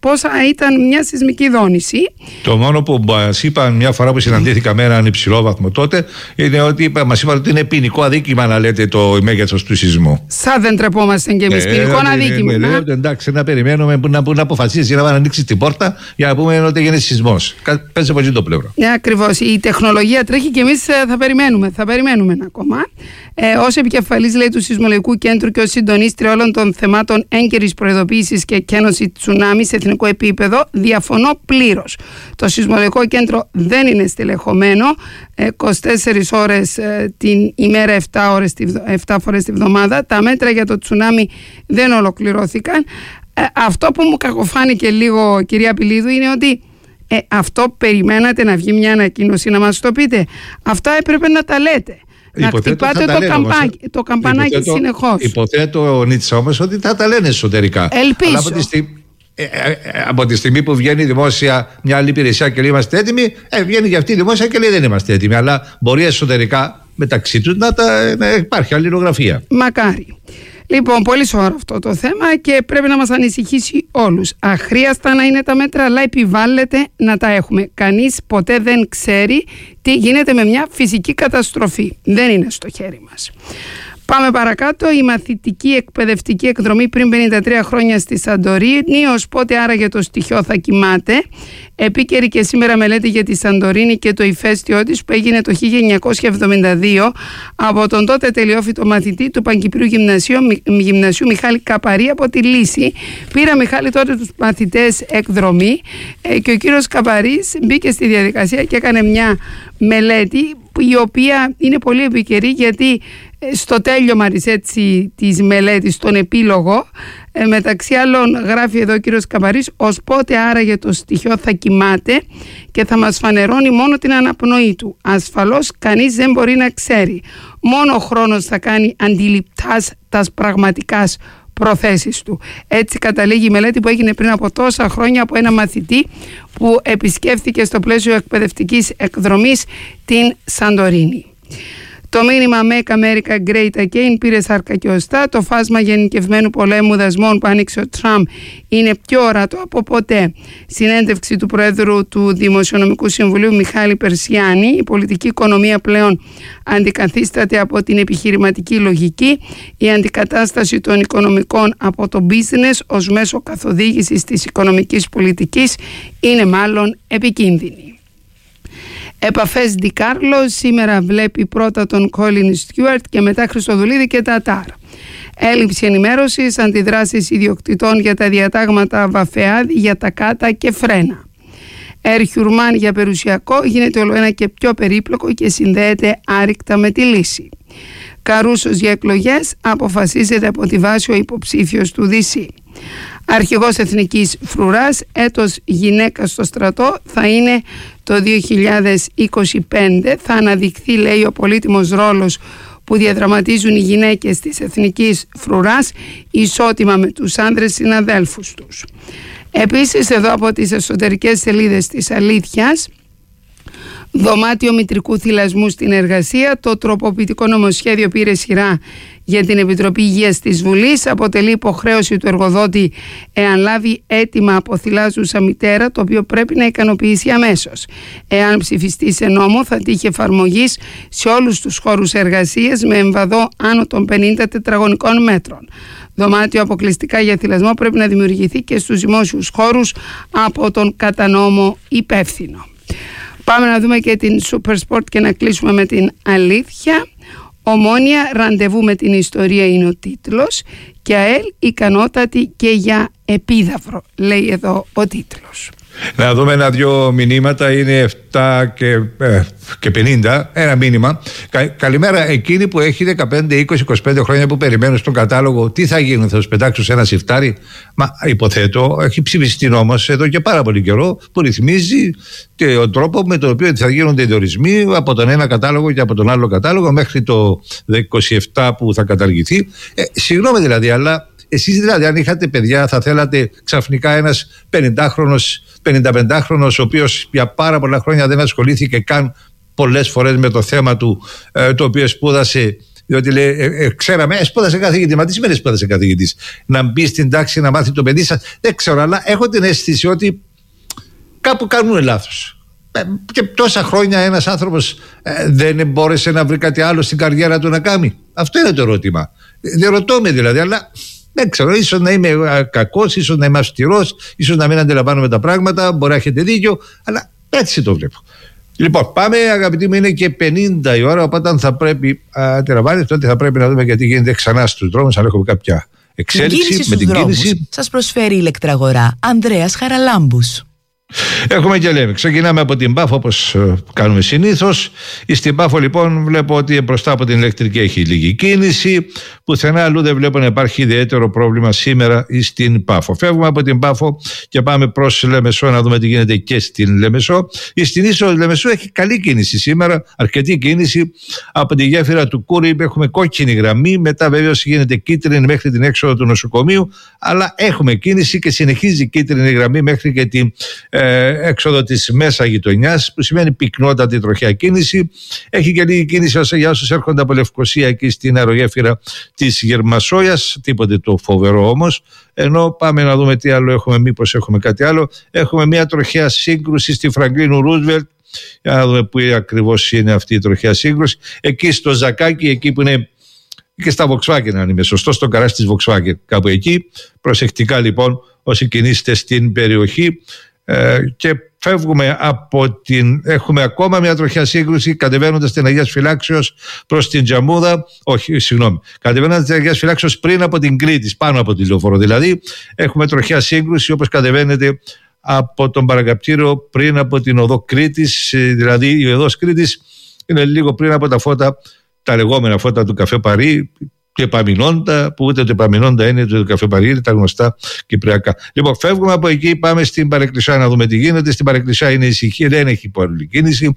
πόσα ήταν μια σεισμική δόνηση. Το μόνο που μας είπαν μια φορά που συναντήθηκα με έναν υψηλό βαθμό τότε είναι ότι μας είπαν ότι είναι ποινικό αδίκημα να λέτε το μέγεθος του σεισμού. Σαν δεν τρεπόμαστε κι εμείς. Ε, ποινικό ε, αδίκημα. Ε, λέω ότι εντάξει, να περιμένουμε που να, που να αποφασίσει να ανοίξει την πόρτα για να πούμε ότι έγινε σεισμός. Πες από εκεί το πλευρό. Ναι, ακριβώς. Η τεχνολογία τρέχει και εμείς θα περιμένουμε. Θα περιμένουμε ένα ακόμα. Ε, ως επικεφαλής, λέει, του Σεισμολογικού Κέντρου και ως συντονίστρια όλων των θεμάτων έγκαιρης προειδοποίησης και εκκένωση τσουνάμι σε εθνικό επίπεδο, διαφωνώ πλήρως. Το Σεισμολογικό Κέντρο δεν είναι στελεχωμένο είκοσι τέσσερις ώρες ε, την ημέρα, επτά, ώρες, επτά φορές τη βδομάδα. Τα μέτρα για το τσουνάμι δεν ολοκληρώθηκαν. Ε, αυτό που μου κακοφάνηκε λίγο, κυρία Πηλίδου, είναι ότι ε, αυτό περιμένατε να βγει μια ανακοίνωση να μας το πείτε. Αυτά έπρεπε να τα λέτε. Να υποθέτω χτυπάτε το, καμπάκι, το καμπανάκι υποθέτω, συνεχώς. Υποθέτω, Νίτσα, όμως ότι θα τα λένε εσωτερικά. Ελπίζω. Αλλά από τη, στιγμή, ε, ε, ε, από τη στιγμή που βγαίνει δημόσια μια άλλη υπηρεσία και λέει είμαστε έτοιμοι, ε, βγαίνει και αυτή η δημόσια και λέει δεν είμαστε έτοιμοι. Αλλά μπορεί εσωτερικά μεταξύ τους να, τα, να υπάρχει αλληλογραφία. Μακάρι. Λοιπόν, πολύ σοβαρό αυτό το θέμα και πρέπει να μας ανησυχήσει όλους. Αχρίαστα να είναι τα μέτρα, αλλά επιβάλλεται να τα έχουμε. Κανείς ποτέ δεν ξέρει τι γίνεται με μια φυσική καταστροφή. Δεν είναι στο χέρι μας. Πάμε παρακάτω. Η μαθητική εκπαιδευτική εκδρομή πριν πενήντα τρία χρόνια στη Σαντορίνη. Ως πότε άραγε το στοιχείο θα κοιμάται. Επίκαιρη και σήμερα μελέτη για τη Σαντορίνη και το ηφαίστειό της που έγινε το χίλια εννιακόσια εβδομήντα δύο από τον τότε τελειόφοιτο μαθητή του Παγκυπρίου Γυμνασίου, Γυμνασίου Μιχάλη Καπαρή από τη Λύση. Πήρα, Μιχάλη, τότε τους μαθητές εκδρομή ε, και ο κύριος Καπαρής μπήκε στη διαδικασία και έκανε μια μελέτη η οποία είναι πολύ επικαιρή, γιατί στο τέλειωμα έτσι, της μελέτης, στον επίλογο, ε, μεταξύ άλλων γράφει εδώ ο κύριος Καπαρής, ως πότε άραγε το στοιχείο θα κοιμάται και θα μας φανερώνει μόνο την αναπνοή του. Ασφαλώς κανείς δεν μπορεί να ξέρει. Μόνο ο χρόνος θα κάνει αντιληπτάς τας πραγματικάς προθέσεις του. Έτσι καταλήγει η μελέτη που έγινε πριν από τόσα χρόνια από ένα μαθητή που επισκέφθηκε στο πλαίσιο εκπαιδευτικής εκδρομής την Σαντορίνη. Το μήνυμα Make America Great Again πήρε σάρκα και οστά. Το φάσμα γενικευμένου πολέμου δασμών που άνοιξε ο Τραμπ είναι πιο ορατό από ποτέ. Συνέντευξη του Προέδρου του Δημοσιονομικού Συμβουλίου Μιχάλη Περσιάνη. Η πολιτική οικονομία πλέον αντικαθίσταται από την επιχειρηματική λογική. Η αντικατάσταση των οικονομικών από το business ως μέσο καθοδήγησης της οικονομικής πολιτικής είναι μάλλον επικίνδυνη. Επαφές Ντι Κάρλο, σήμερα βλέπει πρώτα τον Κόλιν Στιούαρτ και μετά Χριστοδουλίδη και Τατάρ. Έλλειψη ενημέρωσης, αντιδράσεις ιδιοκτητών για τα διατάγματα Βαφεάδη για τα κάτα και φρένα. Ερχιουρμάν για περιουσιακό γίνεται όλο ένα και πιο περίπλοκο και συνδέεται άρρηκτα με τη λύση. Καρούσος για εκλογές, αποφασίζεται από τη βάση ο υποψήφιος του Δι Σι. Αρχηγός Εθνικής Φρουράς, έτος γυναίκα στο στρατό θα είναι το δύο χιλιάδες είκοσι πέντε. Θα αναδειχθεί, λέει, ο πολύτιμος ρόλος που διαδραματίζουν οι γυναίκες της Εθνικής Φρουράς ισότιμα με τους άνδρες συναδέλφους τους. Επίσης, εδώ από τις εσωτερικές σελίδες της Αλήθειας, δωμάτιο μητρικού θυλασμού στην εργασία. Το τροποποιητικό νομοσχέδιο πήρε σειρά για την Επιτροπή Υγείας της Βουλής. Αποτελεί υποχρέωση του εργοδότη, εάν λάβει αίτημα από θυλάζουσα μητέρα, το οποίο πρέπει να ικανοποιήσει αμέσως. Εάν ψηφιστεί σε νόμο, θα τύχει εφαρμογής σε όλους τους χώρους εργασίας με εμβαδό άνω των πενήντα τετραγωνικών μέτρων. Δωμάτιο αποκλειστικά για θυλασμό πρέπει να δημιουργηθεί και στους δημόσιους χώρους από τον κατά νόμο υπεύθυνο. Πάμε να δούμε και την Super Sport και να κλείσουμε με την αλήθεια. Ομόνια, ραντεβού με την ιστορία είναι ο τίτλος και ΑΕΛ ικανότατη και για επίδαυρο, λέει εδώ ο τίτλος. Να δούμε ένα-δυο μηνύματα, είναι επτά και, ε, και πενήντα, ένα μήνυμα. Κα, καλημέρα, εκείνοι που έχει δεκαπέντε, είκοσι, είκοσι πέντε χρόνια που περιμένουν στον κατάλογο, τι θα γίνουν, θα τους πετάξουν σε ένα σιφτάρι? Μα υποθέτω, έχει ψηφιστεί νόμος εδώ και πάρα πολύ καιρό που ρυθμίζει και ο τρόπο με τον οποίο θα γίνονται οι διορισμοί από τον ένα κατάλογο και από τον άλλο κατάλογο μέχρι το είκοσι επτά που θα καταργηθεί. Ε, συγγνώμη δηλαδή, αλλά εσείς δηλαδή, αν είχατε παιδιά, θα θέλατε ξαφνικά ένας πενηντάχρονος, πενηνταπεντάχρονος, ο οποίος για πάρα πολλά χρόνια δεν ασχολήθηκε καν πολλές φορές με το θέμα του, ε, το οποίο σπούδασε Διότι λέει, ε, ε, ξέραμε, σπούδασε καθηγητή. Μα τι σημαίνει σπούδασε καθηγητή? Να μπει στην τάξη να μάθει το παιδί σα. Δεν ξέρω, αλλά έχω την αίσθηση ότι κάπου κάνουν λάθος. Ε, και τόσα χρόνια ένας άνθρωπος ε, δεν μπόρεσε να βρει κάτι άλλο στην καριέρα του να κάνει. Αυτό είναι το ερώτημα. Δεν ρωτώ με δηλαδή, αλλά δεν ξέρω. Ίσως να είμαι κακός, ίσως να είμαι αυστηρός, ίσως να μην αντιλαμβάνομαι τα πράγματα. Μπορεί να έχετε δίκιο, αλλά έτσι το βλέπω. Λοιπόν, πάμε, αγαπητοί μου, είναι και πενήντα η ώρα. Οπότε θα πρέπει, αντιλαμβάνεστε ότι θα πρέπει να δούμε γιατί γίνεται ξανά στους δρόμους, αν έχουμε κάποια εξέλιξη με την δρόμους κίνηση. Σας προσφέρει η ηλεκτραγορά Ανδρέας Χαραλάμπους. Έχουμε και λέμε. Ξεκινάμε από την Πάφο, όπως κάνουμε συνήθως. Στην Πάφο, λοιπόν, βλέπω ότι μπροστά από την ηλεκτρική έχει λίγη κίνηση. Πουθενά αλλού δεν βλέπω να υπάρχει ιδιαίτερο πρόβλημα σήμερα στην Πάφο. Φεύγουμε από την Πάφο και πάμε προς Λεμεσό να δούμε τι γίνεται και στην Λεμεσό. Στην ίσο Λεμεσό έχει καλή κίνηση σήμερα, αρκετή κίνηση. Από τη γέφυρα του Κούρι έχουμε κόκκινη γραμμή. Μετά, βεβαίως, γίνεται κίτρινη μέχρι την έξοδο του νοσοκομείου. Αλλά έχουμε κίνηση και συνεχίζει η κίτρινη γραμμή μέχρι και την Ε, έξοδο της μέσα γειτονιάς, που σημαίνει πυκνότατη τροχιά κίνηση. Έχει και λίγη κίνηση για όσους έρχονται από Λευκοσία εκεί στην αερογέφυρα της Γερμασόιας, τίποτε το φοβερό όμως. Ενώ πάμε να δούμε τι άλλο έχουμε, μήπως έχουμε κάτι άλλο. Έχουμε μια τροχιά σύγκρουση στη Φραγκλίνου Ρούσβελτ. Για να δούμε πού ακριβώς είναι αυτή η τροχιά σύγκρουση. Εκεί στο Ζακάκι, εκεί που είναι και στα Volkswagen, αν είμαι σωστό, στο καράζ της Volkswagen, κάπου εκεί. Προσεκτικά λοιπόν όσοι κινείστε στην περιοχή. Ε, και φεύγουμε από την. Έχουμε ακόμα μια τροχιά σύγκρουση κατεβαίνοντας την Αγίας Φυλάξεως προς την Τζαμούδα. Όχι, συγγνώμη. Κατεβαίνοντας την Αγίας Φυλάξεως πριν από την Κρήτη, πάνω από τη λεωφόρο. Δηλαδή, έχουμε τροχιά σύγκρουση όπως κατεβαίνετε από τον Παρακαπτήριο πριν από την οδό Κρήτης. Δηλαδή, η οδός Κρήτης είναι λίγο πριν από τα φώτα, τα λεγόμενα φώτα του Καφέ Παρί. Και Επαμεινώντα, που ούτε το Επαμεινώντα είναι, το Καφέ Παρί είναι τα γνωστά κυπριακά. Λοιπόν, φεύγουμε από εκεί, πάμε στην Παρεκκλησιά να δούμε τι γίνεται. Στην Παρεκκλησιά είναι ησυχία, δεν έχει πολύ κίνηση.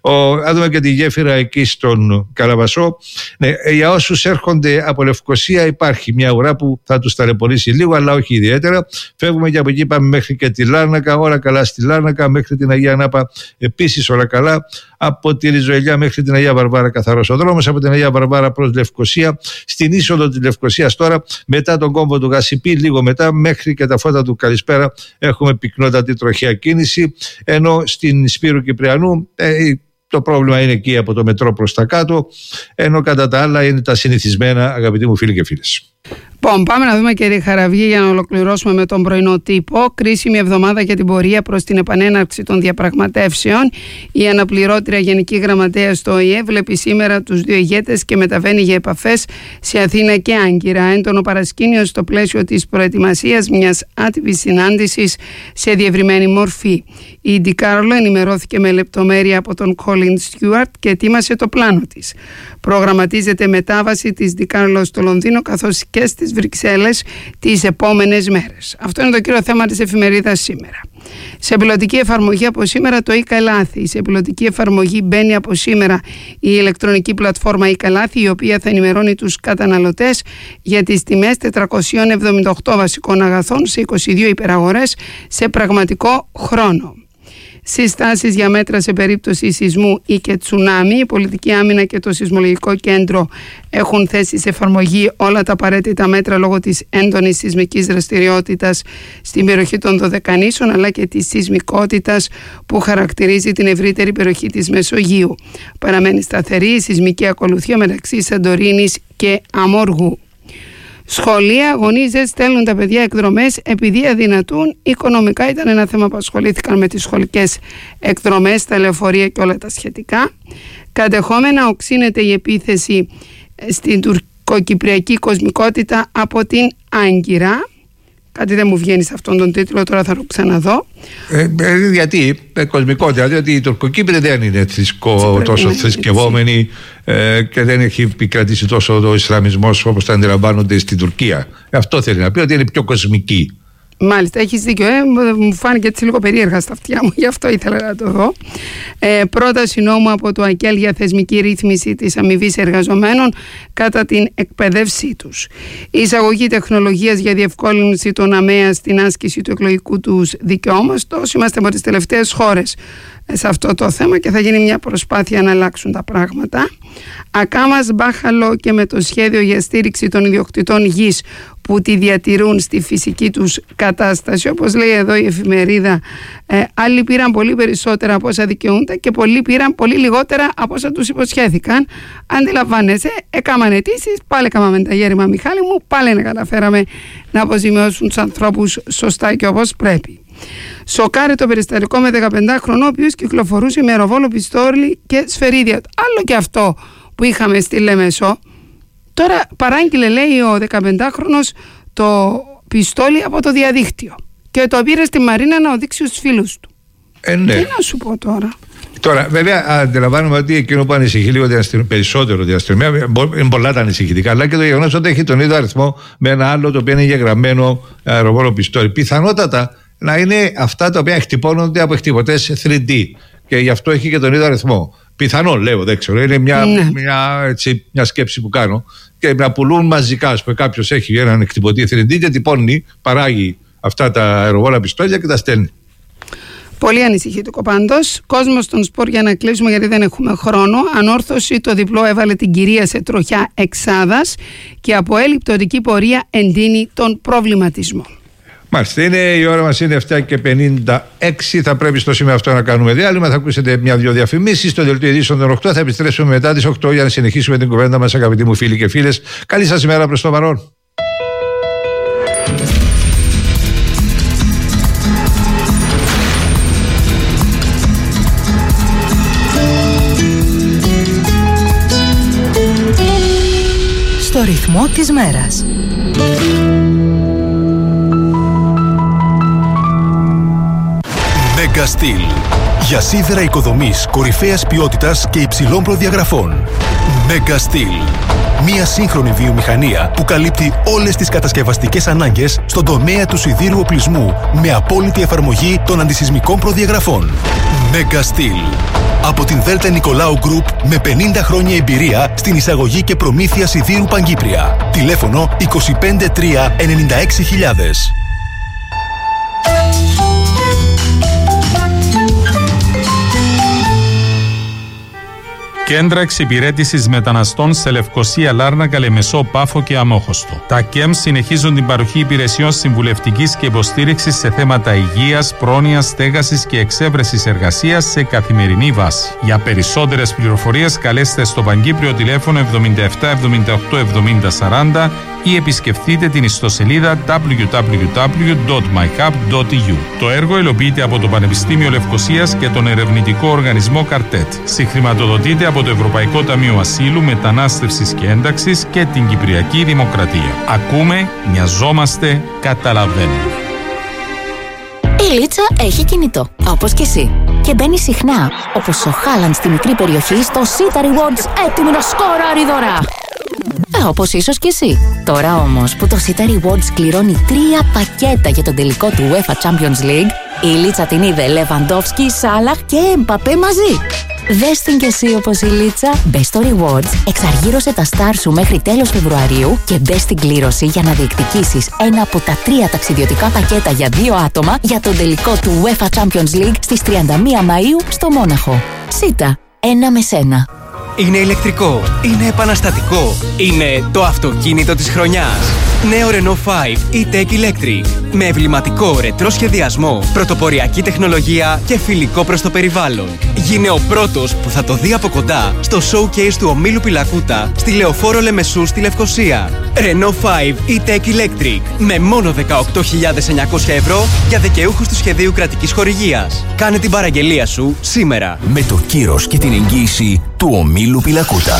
Να δούμε και τη γέφυρα εκεί στον Καλαβασό. Ναι, για όσους έρχονται από Λευκοσία, υπάρχει μια ουρά που θα τους ταλαιπωρήσει λίγο, αλλά όχι ιδιαίτερα. Φεύγουμε και από εκεί, πάμε μέχρι και τη Λάρνακα, όλα καλά στη Λάρνακα, μέχρι την Αγία Νάπα επίσης όλα καλά. Από τη Ριζοελιά μέχρι την Αγία Βαρβάρα καθαρός ο δρόμος, από την Αγία Βαρβάρα προς Λευκοσία, στην είσοδο της Λευκοσίας τώρα, μετά τον κόμβο του Γασιπί, λίγο μετά, μέχρι και τα φώτα του Καλησπέρα, έχουμε πυκνότατη τροχιά κίνηση, ενώ στην Σπύρου Κυπριανού ε, το πρόβλημα είναι εκεί από το μετρό προς τα κάτω, ενώ κατά τα άλλα είναι τα συνηθισμένα, αγαπητοί μου φίλοι και φίλες. Λοιπόν, πάμε να δούμε, κύριε Χαραβγή, για να ολοκληρώσουμε με τον πρωινό τύπο. Κρίσιμη εβδομάδα για την πορεία προς την επανέναρξη των διαπραγματεύσεων. Η αναπληρώτρια Γενική Γραμματέα στο Ο Η Ε βλέπει σήμερα τους δύο ηγέτες και μεταβαίνει για επαφές σε Αθήνα και Άγκυρα. Έντονο παρασκήνιο στο πλαίσιο της προετοιμασίας μιας άτυπης συνάντησης σε διευρυμένη μορφή. Η Ντι Κάρολο ενημερώθηκε με λεπτομέρεια από τον Colin Stewart και ετοίμασε το πλάνο της. Προγραμματίζεται μετάβαση της Ντι Κάρολο στο Λονδίνο καθώς και στις Βρυξέλλες τις επόμενες μέρες. Αυτό είναι το κύριο θέμα της εφημερίδας σήμερα. Σε πιλωτική εφαρμογή από σήμερα το ΙΚΑΛΑΘΗ. Σε πιλωτική εφαρμογή μπαίνει από σήμερα η ηλεκτρονική πλατφόρμα ΙΚΑΛΑΘΗ, η οποία θα ενημερώνει τους καταναλωτές για τις τιμές τετρακόσιων εβδομήντα οκτώ βασικών αγαθών σε είκοσι δύο υπεραγορές σε πραγματικό χρόνο. Συστάσεις για μέτρα σε περίπτωση σεισμού ή και τσουνάμι. Η Πολιτική Άμυνα και το Σεισμολογικό Κέντρο έχουν θέσει σε εφαρμογή όλα τα απαραίτητα μέτρα λόγω της έντονης σεισμικής δραστηριότητας στην περιοχή των Δωδεκανήσων, αλλά και της σεισμικότητας που χαρακτηρίζει την ευρύτερη περιοχή της Μεσογείου. Παραμένει σταθερή η σεισμική ακολουθία μεταξύ Σαντορίνης και Αμόργου. Σχολεία, γονείς στέλνουν τα παιδιά εκδρομές επειδή αδυνατούν οικονομικά. Ήταν ένα θέμα που ασχολήθηκαν με τις σχολικές εκδρομές, τα λεωφορεία και όλα τα σχετικά. Κατεχόμενα οξύνεται η επίθεση στην τουρκοκυπριακή κοσμικότητα από την Άγκυρα. Κάτι δεν μου βγαίνει σε αυτόν τον τίτλο, τώρα θα το ξαναδώ. Ε, ε, γιατί, ε, κοσμικότητα, διότι οι Τουρκοκύπροι δεν είναι θρησκο, τόσο είναι, θρησκευόμενοι ε, και δεν έχει επικρατήσει τόσο ο Ισλαμισμός όπως τα αντιλαμβάνονται στην Τουρκία. Αυτό θέλει να πει, ότι είναι πιο κοσμική. Μάλιστα, έχεις δίκιο. Ε, μου φάνηκε έτσι λίγο περίεργα στα αυτιά μου, γι' αυτό ήθελα να το δω. Ε, πρόταση νόμου από το ΑΚΕΛ για θεσμική ρύθμιση της αμοιβής εργαζομένων κατά την εκπαίδευσή τους. Η εισαγωγή τεχνολογίας για διευκόλυνση των ΑΜΕΑ στην άσκηση του εκλογικού τους δικαιώματος. Είμαστε από τις τελευταίες χώρες σε αυτό το θέμα και θα γίνει μια προσπάθεια να αλλάξουν τα πράγματα. Ακάμας Μπάχαλο και με το σχέδιο για στήριξη των ιδιοκτητών γης που τη διατηρούν στη φυσική τους κατάσταση, όπως λέει εδώ η εφημερίδα, ε, άλλοι πήραν πολύ περισσότερα από όσα δικαιούνται και πολλοί πήραν πολύ λιγότερα από όσα τους υποσχέθηκαν. Αντιλαμβάνεσαι, έκαναν αιτήσεις, πάλι έκαναμε τα γέρημα Μιχάλη μου, πάλι να καταφέραμε να αποζημιώσουν τους ανθρώπους σωστά και όπως πρέπει. Σοκάρει το περιστατικό με δεκαπεντάχρονο, ο οποίος κυκλοφορούσε με αεροβόλο, πιστόλι και σφαιρίδια. Άλλο και αυτό που είχαμε στη Λεμεσό. Τώρα παράγγειλε, λέει, ο δεκαπεντάχρονος το πιστόλι από το διαδίκτυο και το πήρε στη Μαρίνα να οδείξει στους φίλους του. Ε, ναι. Τι να σου πω τώρα. Τώρα, βέβαια, αντιλαμβάνομαι ότι εκείνο που ανησυχεί λίγο περισσότερο την αστυνομία, είναι πολλά τα ανησυχητικά, αλλά και το γεγονός ότι έχει τον ίδιο αριθμό με ένα άλλο το οποίο είναι εγγεγραμμένο αεροβόλο πιστόλι. Πιθανότατα να είναι αυτά τα οποία χτυπώνονται από χτυπωτές θρι ντι και γι' αυτό έχει και τον ίδιο αριθμό. Πιθανόν, λέω, δεν ξέρω. Είναι μια, ναι. μια, έτσι, μια σκέψη που κάνω. Και να πουλούν μαζικά. Που κάποιος έχει έναν εκτυπωτή θρι ντι και τυπώνει, παράγει αυτά τα αεροβόλα πιστόλια και τα στέλνει. Πολύ ανησυχητικό πάντως. Κόσμος των σπορ, για να κλείσουμε γιατί δεν έχουμε χρόνο. Ανόρθωση, το διπλό έβαλε την κυρία σε τροχιά εξάδας και από έλλειπτορική πορεία εντείνει τον προβληματισμό. Μάλιστα, είναι, η ώρα μας είναι επτά και πενήντα έξι. Θα πρέπει στο σημείο αυτό να κάνουμε διάλειμμα. Θα ακούσετε μια-δυο διαφημίσεις. Στο δελτίο ειδήσεων των οκτώ θα επιστρέψουμε μετά τις οκτώ για να συνεχίσουμε την κουβέντα μας, αγαπητοί μου φίλοι και φίλες. Καλή σας ημέρα προς το παρόν. Στο ρυθμό της μέρας. Megastil. Για σίδερα οικοδομής κορυφαίας ποιότητας και υψηλών προδιαγραφών. Megastil. Μία σύγχρονη βιομηχανία που καλύπτει όλες τις κατασκευαστικές ανάγκες στον τομέα του σιδήρου οπλισμού με απόλυτη εφαρμογή των αντισυσμικών προδιαγραφών. Megastil. Από την Δέλτα Νικολάου Γκρουπ με πενήντα χρόνια εμπειρία στην εισαγωγή και προμήθεια σιδήρου Παγκύπρια. Τηλέφωνο είκοσι πέντε τρία ενενήντα έξι χιλιάδες. Κέντρα εξυπηρέτησης μεταναστών σε Λευκοσία, Λάρνακα, Λεμεσό, Πάφο και Αμόχωστο. Τα ΚΕΜ συνεχίζουν την παροχή υπηρεσιών συμβουλευτικής και υποστήριξης σε θέματα υγείας, πρόνοιας, στέγασης και εξέβρεσης εργασίας σε καθημερινή βάση. Για περισσότερες πληροφορίες καλέστε στο Παγκύπριο τηλέφωνο εβδομήντα επτά εβδομήντα οκτώ εβδομήντα σαράντα ή επισκεφτείτε την ιστοσελίδα ντάμπλιου ντάμπλιου ντάμπλιου τελεία μάι χαμπ τελεία ι γιου. Το έργο υλοποιείται από το Πανεπιστήμιο Λευκοσίας και τον ερευνητικό οργανισμό Καρτέτ. Συγχρηματοδοτείται από το Ευρωπαϊκό Ταμείο Ασύλου, Μετανάστευσης και Ένταξης και την Κυπριακή Δημοκρατία. Ακούμε, νοιαζόμαστε, καταλαβαίνουμε. Η Λίτσα έχει κινητό, όπως και εσύ. Και μπαίνει συχνά, όπως ο Χάλαντ στη μικρή περιοχή, στο Sita Rewards, έτοιμη να σκοράρει δωρεά. Ε, όπως ίσως και εσύ. Τώρα όμως που το Sita Rewards κληρώνει τρία πακέτα για τον τελικό του UEFA Champions League, η Λίτσα την είδε Λεβαντόφσκι, Σάλαχ και Εμπαπέ μαζί. Δες την κι εσύ όπως η Λίτσα. Μπες στο Rewards, εξαργύρωσε τα στάρ σου μέχρι τέλος Φεβρουαρίου και μπες στην κλήρωση για να διεκδικήσεις ένα από τα τρία ταξιδιωτικά πακέτα για δύο άτομα για τον τελικό του UEFA Champions League στις τριάντα μία Μαΐου στο Μόναχο. Σίτα, ένα με σένα. Είναι ηλεκτρικό, είναι επαναστατικό, είναι το αυτοκίνητο της χρονιάς. Νέο Renault πέντε E-Tech Electric με εμβληματικό ρετρό σχεδιασμό, πρωτοποριακή τεχνολογία και φιλικό προς το περιβάλλον. Γίνε ο πρώτος που θα το δει από κοντά στο showcase του ομίλου Πιλακούτα στη Λεωφόρο Λεμεσού στη Λευκοσία. Renault πέντε E-Tech Electric με μόνο δεκαοκτώ χιλιάδες εννιακόσια ευρώ για δικαιούχους του σχεδίου κρατικής χορηγίας. Κάνε την παραγγελία σου σήμερα. Με το κύρος και την εγγύηση του ομίλου Πιλακούτα.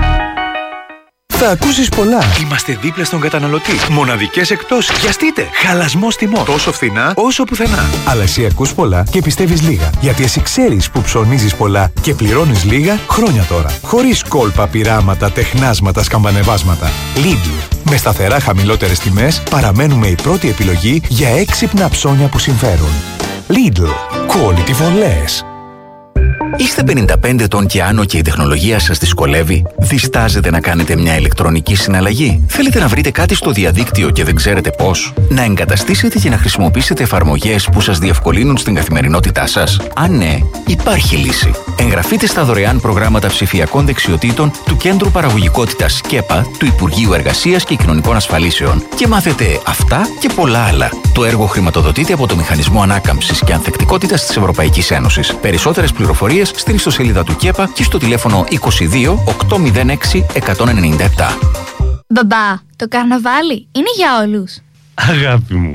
Θα ακούσεις πολλά. Είμαστε δίπλα στον καταναλωτή. Μοναδικές εκπτώσεις. Βιαστείτε. Χαλασμός τιμών. Τόσο φθηνά όσο πουθενά. Αλλά εσύ ακούς πολλά και πιστεύεις λίγα. Γιατί εσύ ξέρεις που ψωνίζεις πολλά και πληρώνεις λίγα χρόνια τώρα. Χωρίς κόλπα, πειράματα, τεχνάσματα, σκαμπανεβάσματα. Lidl. Με σταθερά χαμηλότερες τιμές παραμένουμε η πρώτη επιλογή για έξυπνα ψώνια που συμφέρουν. Lidl. Quality for less. Είστε πενήντα πέντε ετών και άνω και η τεχνολογία σας δυσκολεύει? Διστάζετε να κάνετε μια ηλεκτρονική συναλλαγή? Θέλετε να βρείτε κάτι στο διαδίκτυο και δεν ξέρετε πώς? Να εγκαταστήσετε και να χρησιμοποιήσετε εφαρμογές που σας διευκολύνουν στην καθημερινότητά σας? Αν ναι, υπάρχει λύση. Εγγραφείτε στα δωρεάν προγράμματα ψηφιακών δεξιοτήτων του Κέντρου Παραγωγικότητας ΚΕΠΑ του Υπουργείου Εργασίας και Κοινωνικών Ασφαλίσεων και μάθετε αυτά και πολλά άλλα. Το έργο χρηματοδοτείται από το Μηχανισμό Ανάκαμψης και Ανθεκτικότητας της Ευρωπαϊκής Ένωσης. Περισσότερες πληροφορίες στην ιστοσελίδα του ΚΕΠΑ και στο τηλέφωνο είκοσι δύο οκτακόσια έξι εκατόν ενενήντα επτά. Μπαμπά, το καρναβάλι είναι για όλους. Αγάπη μου,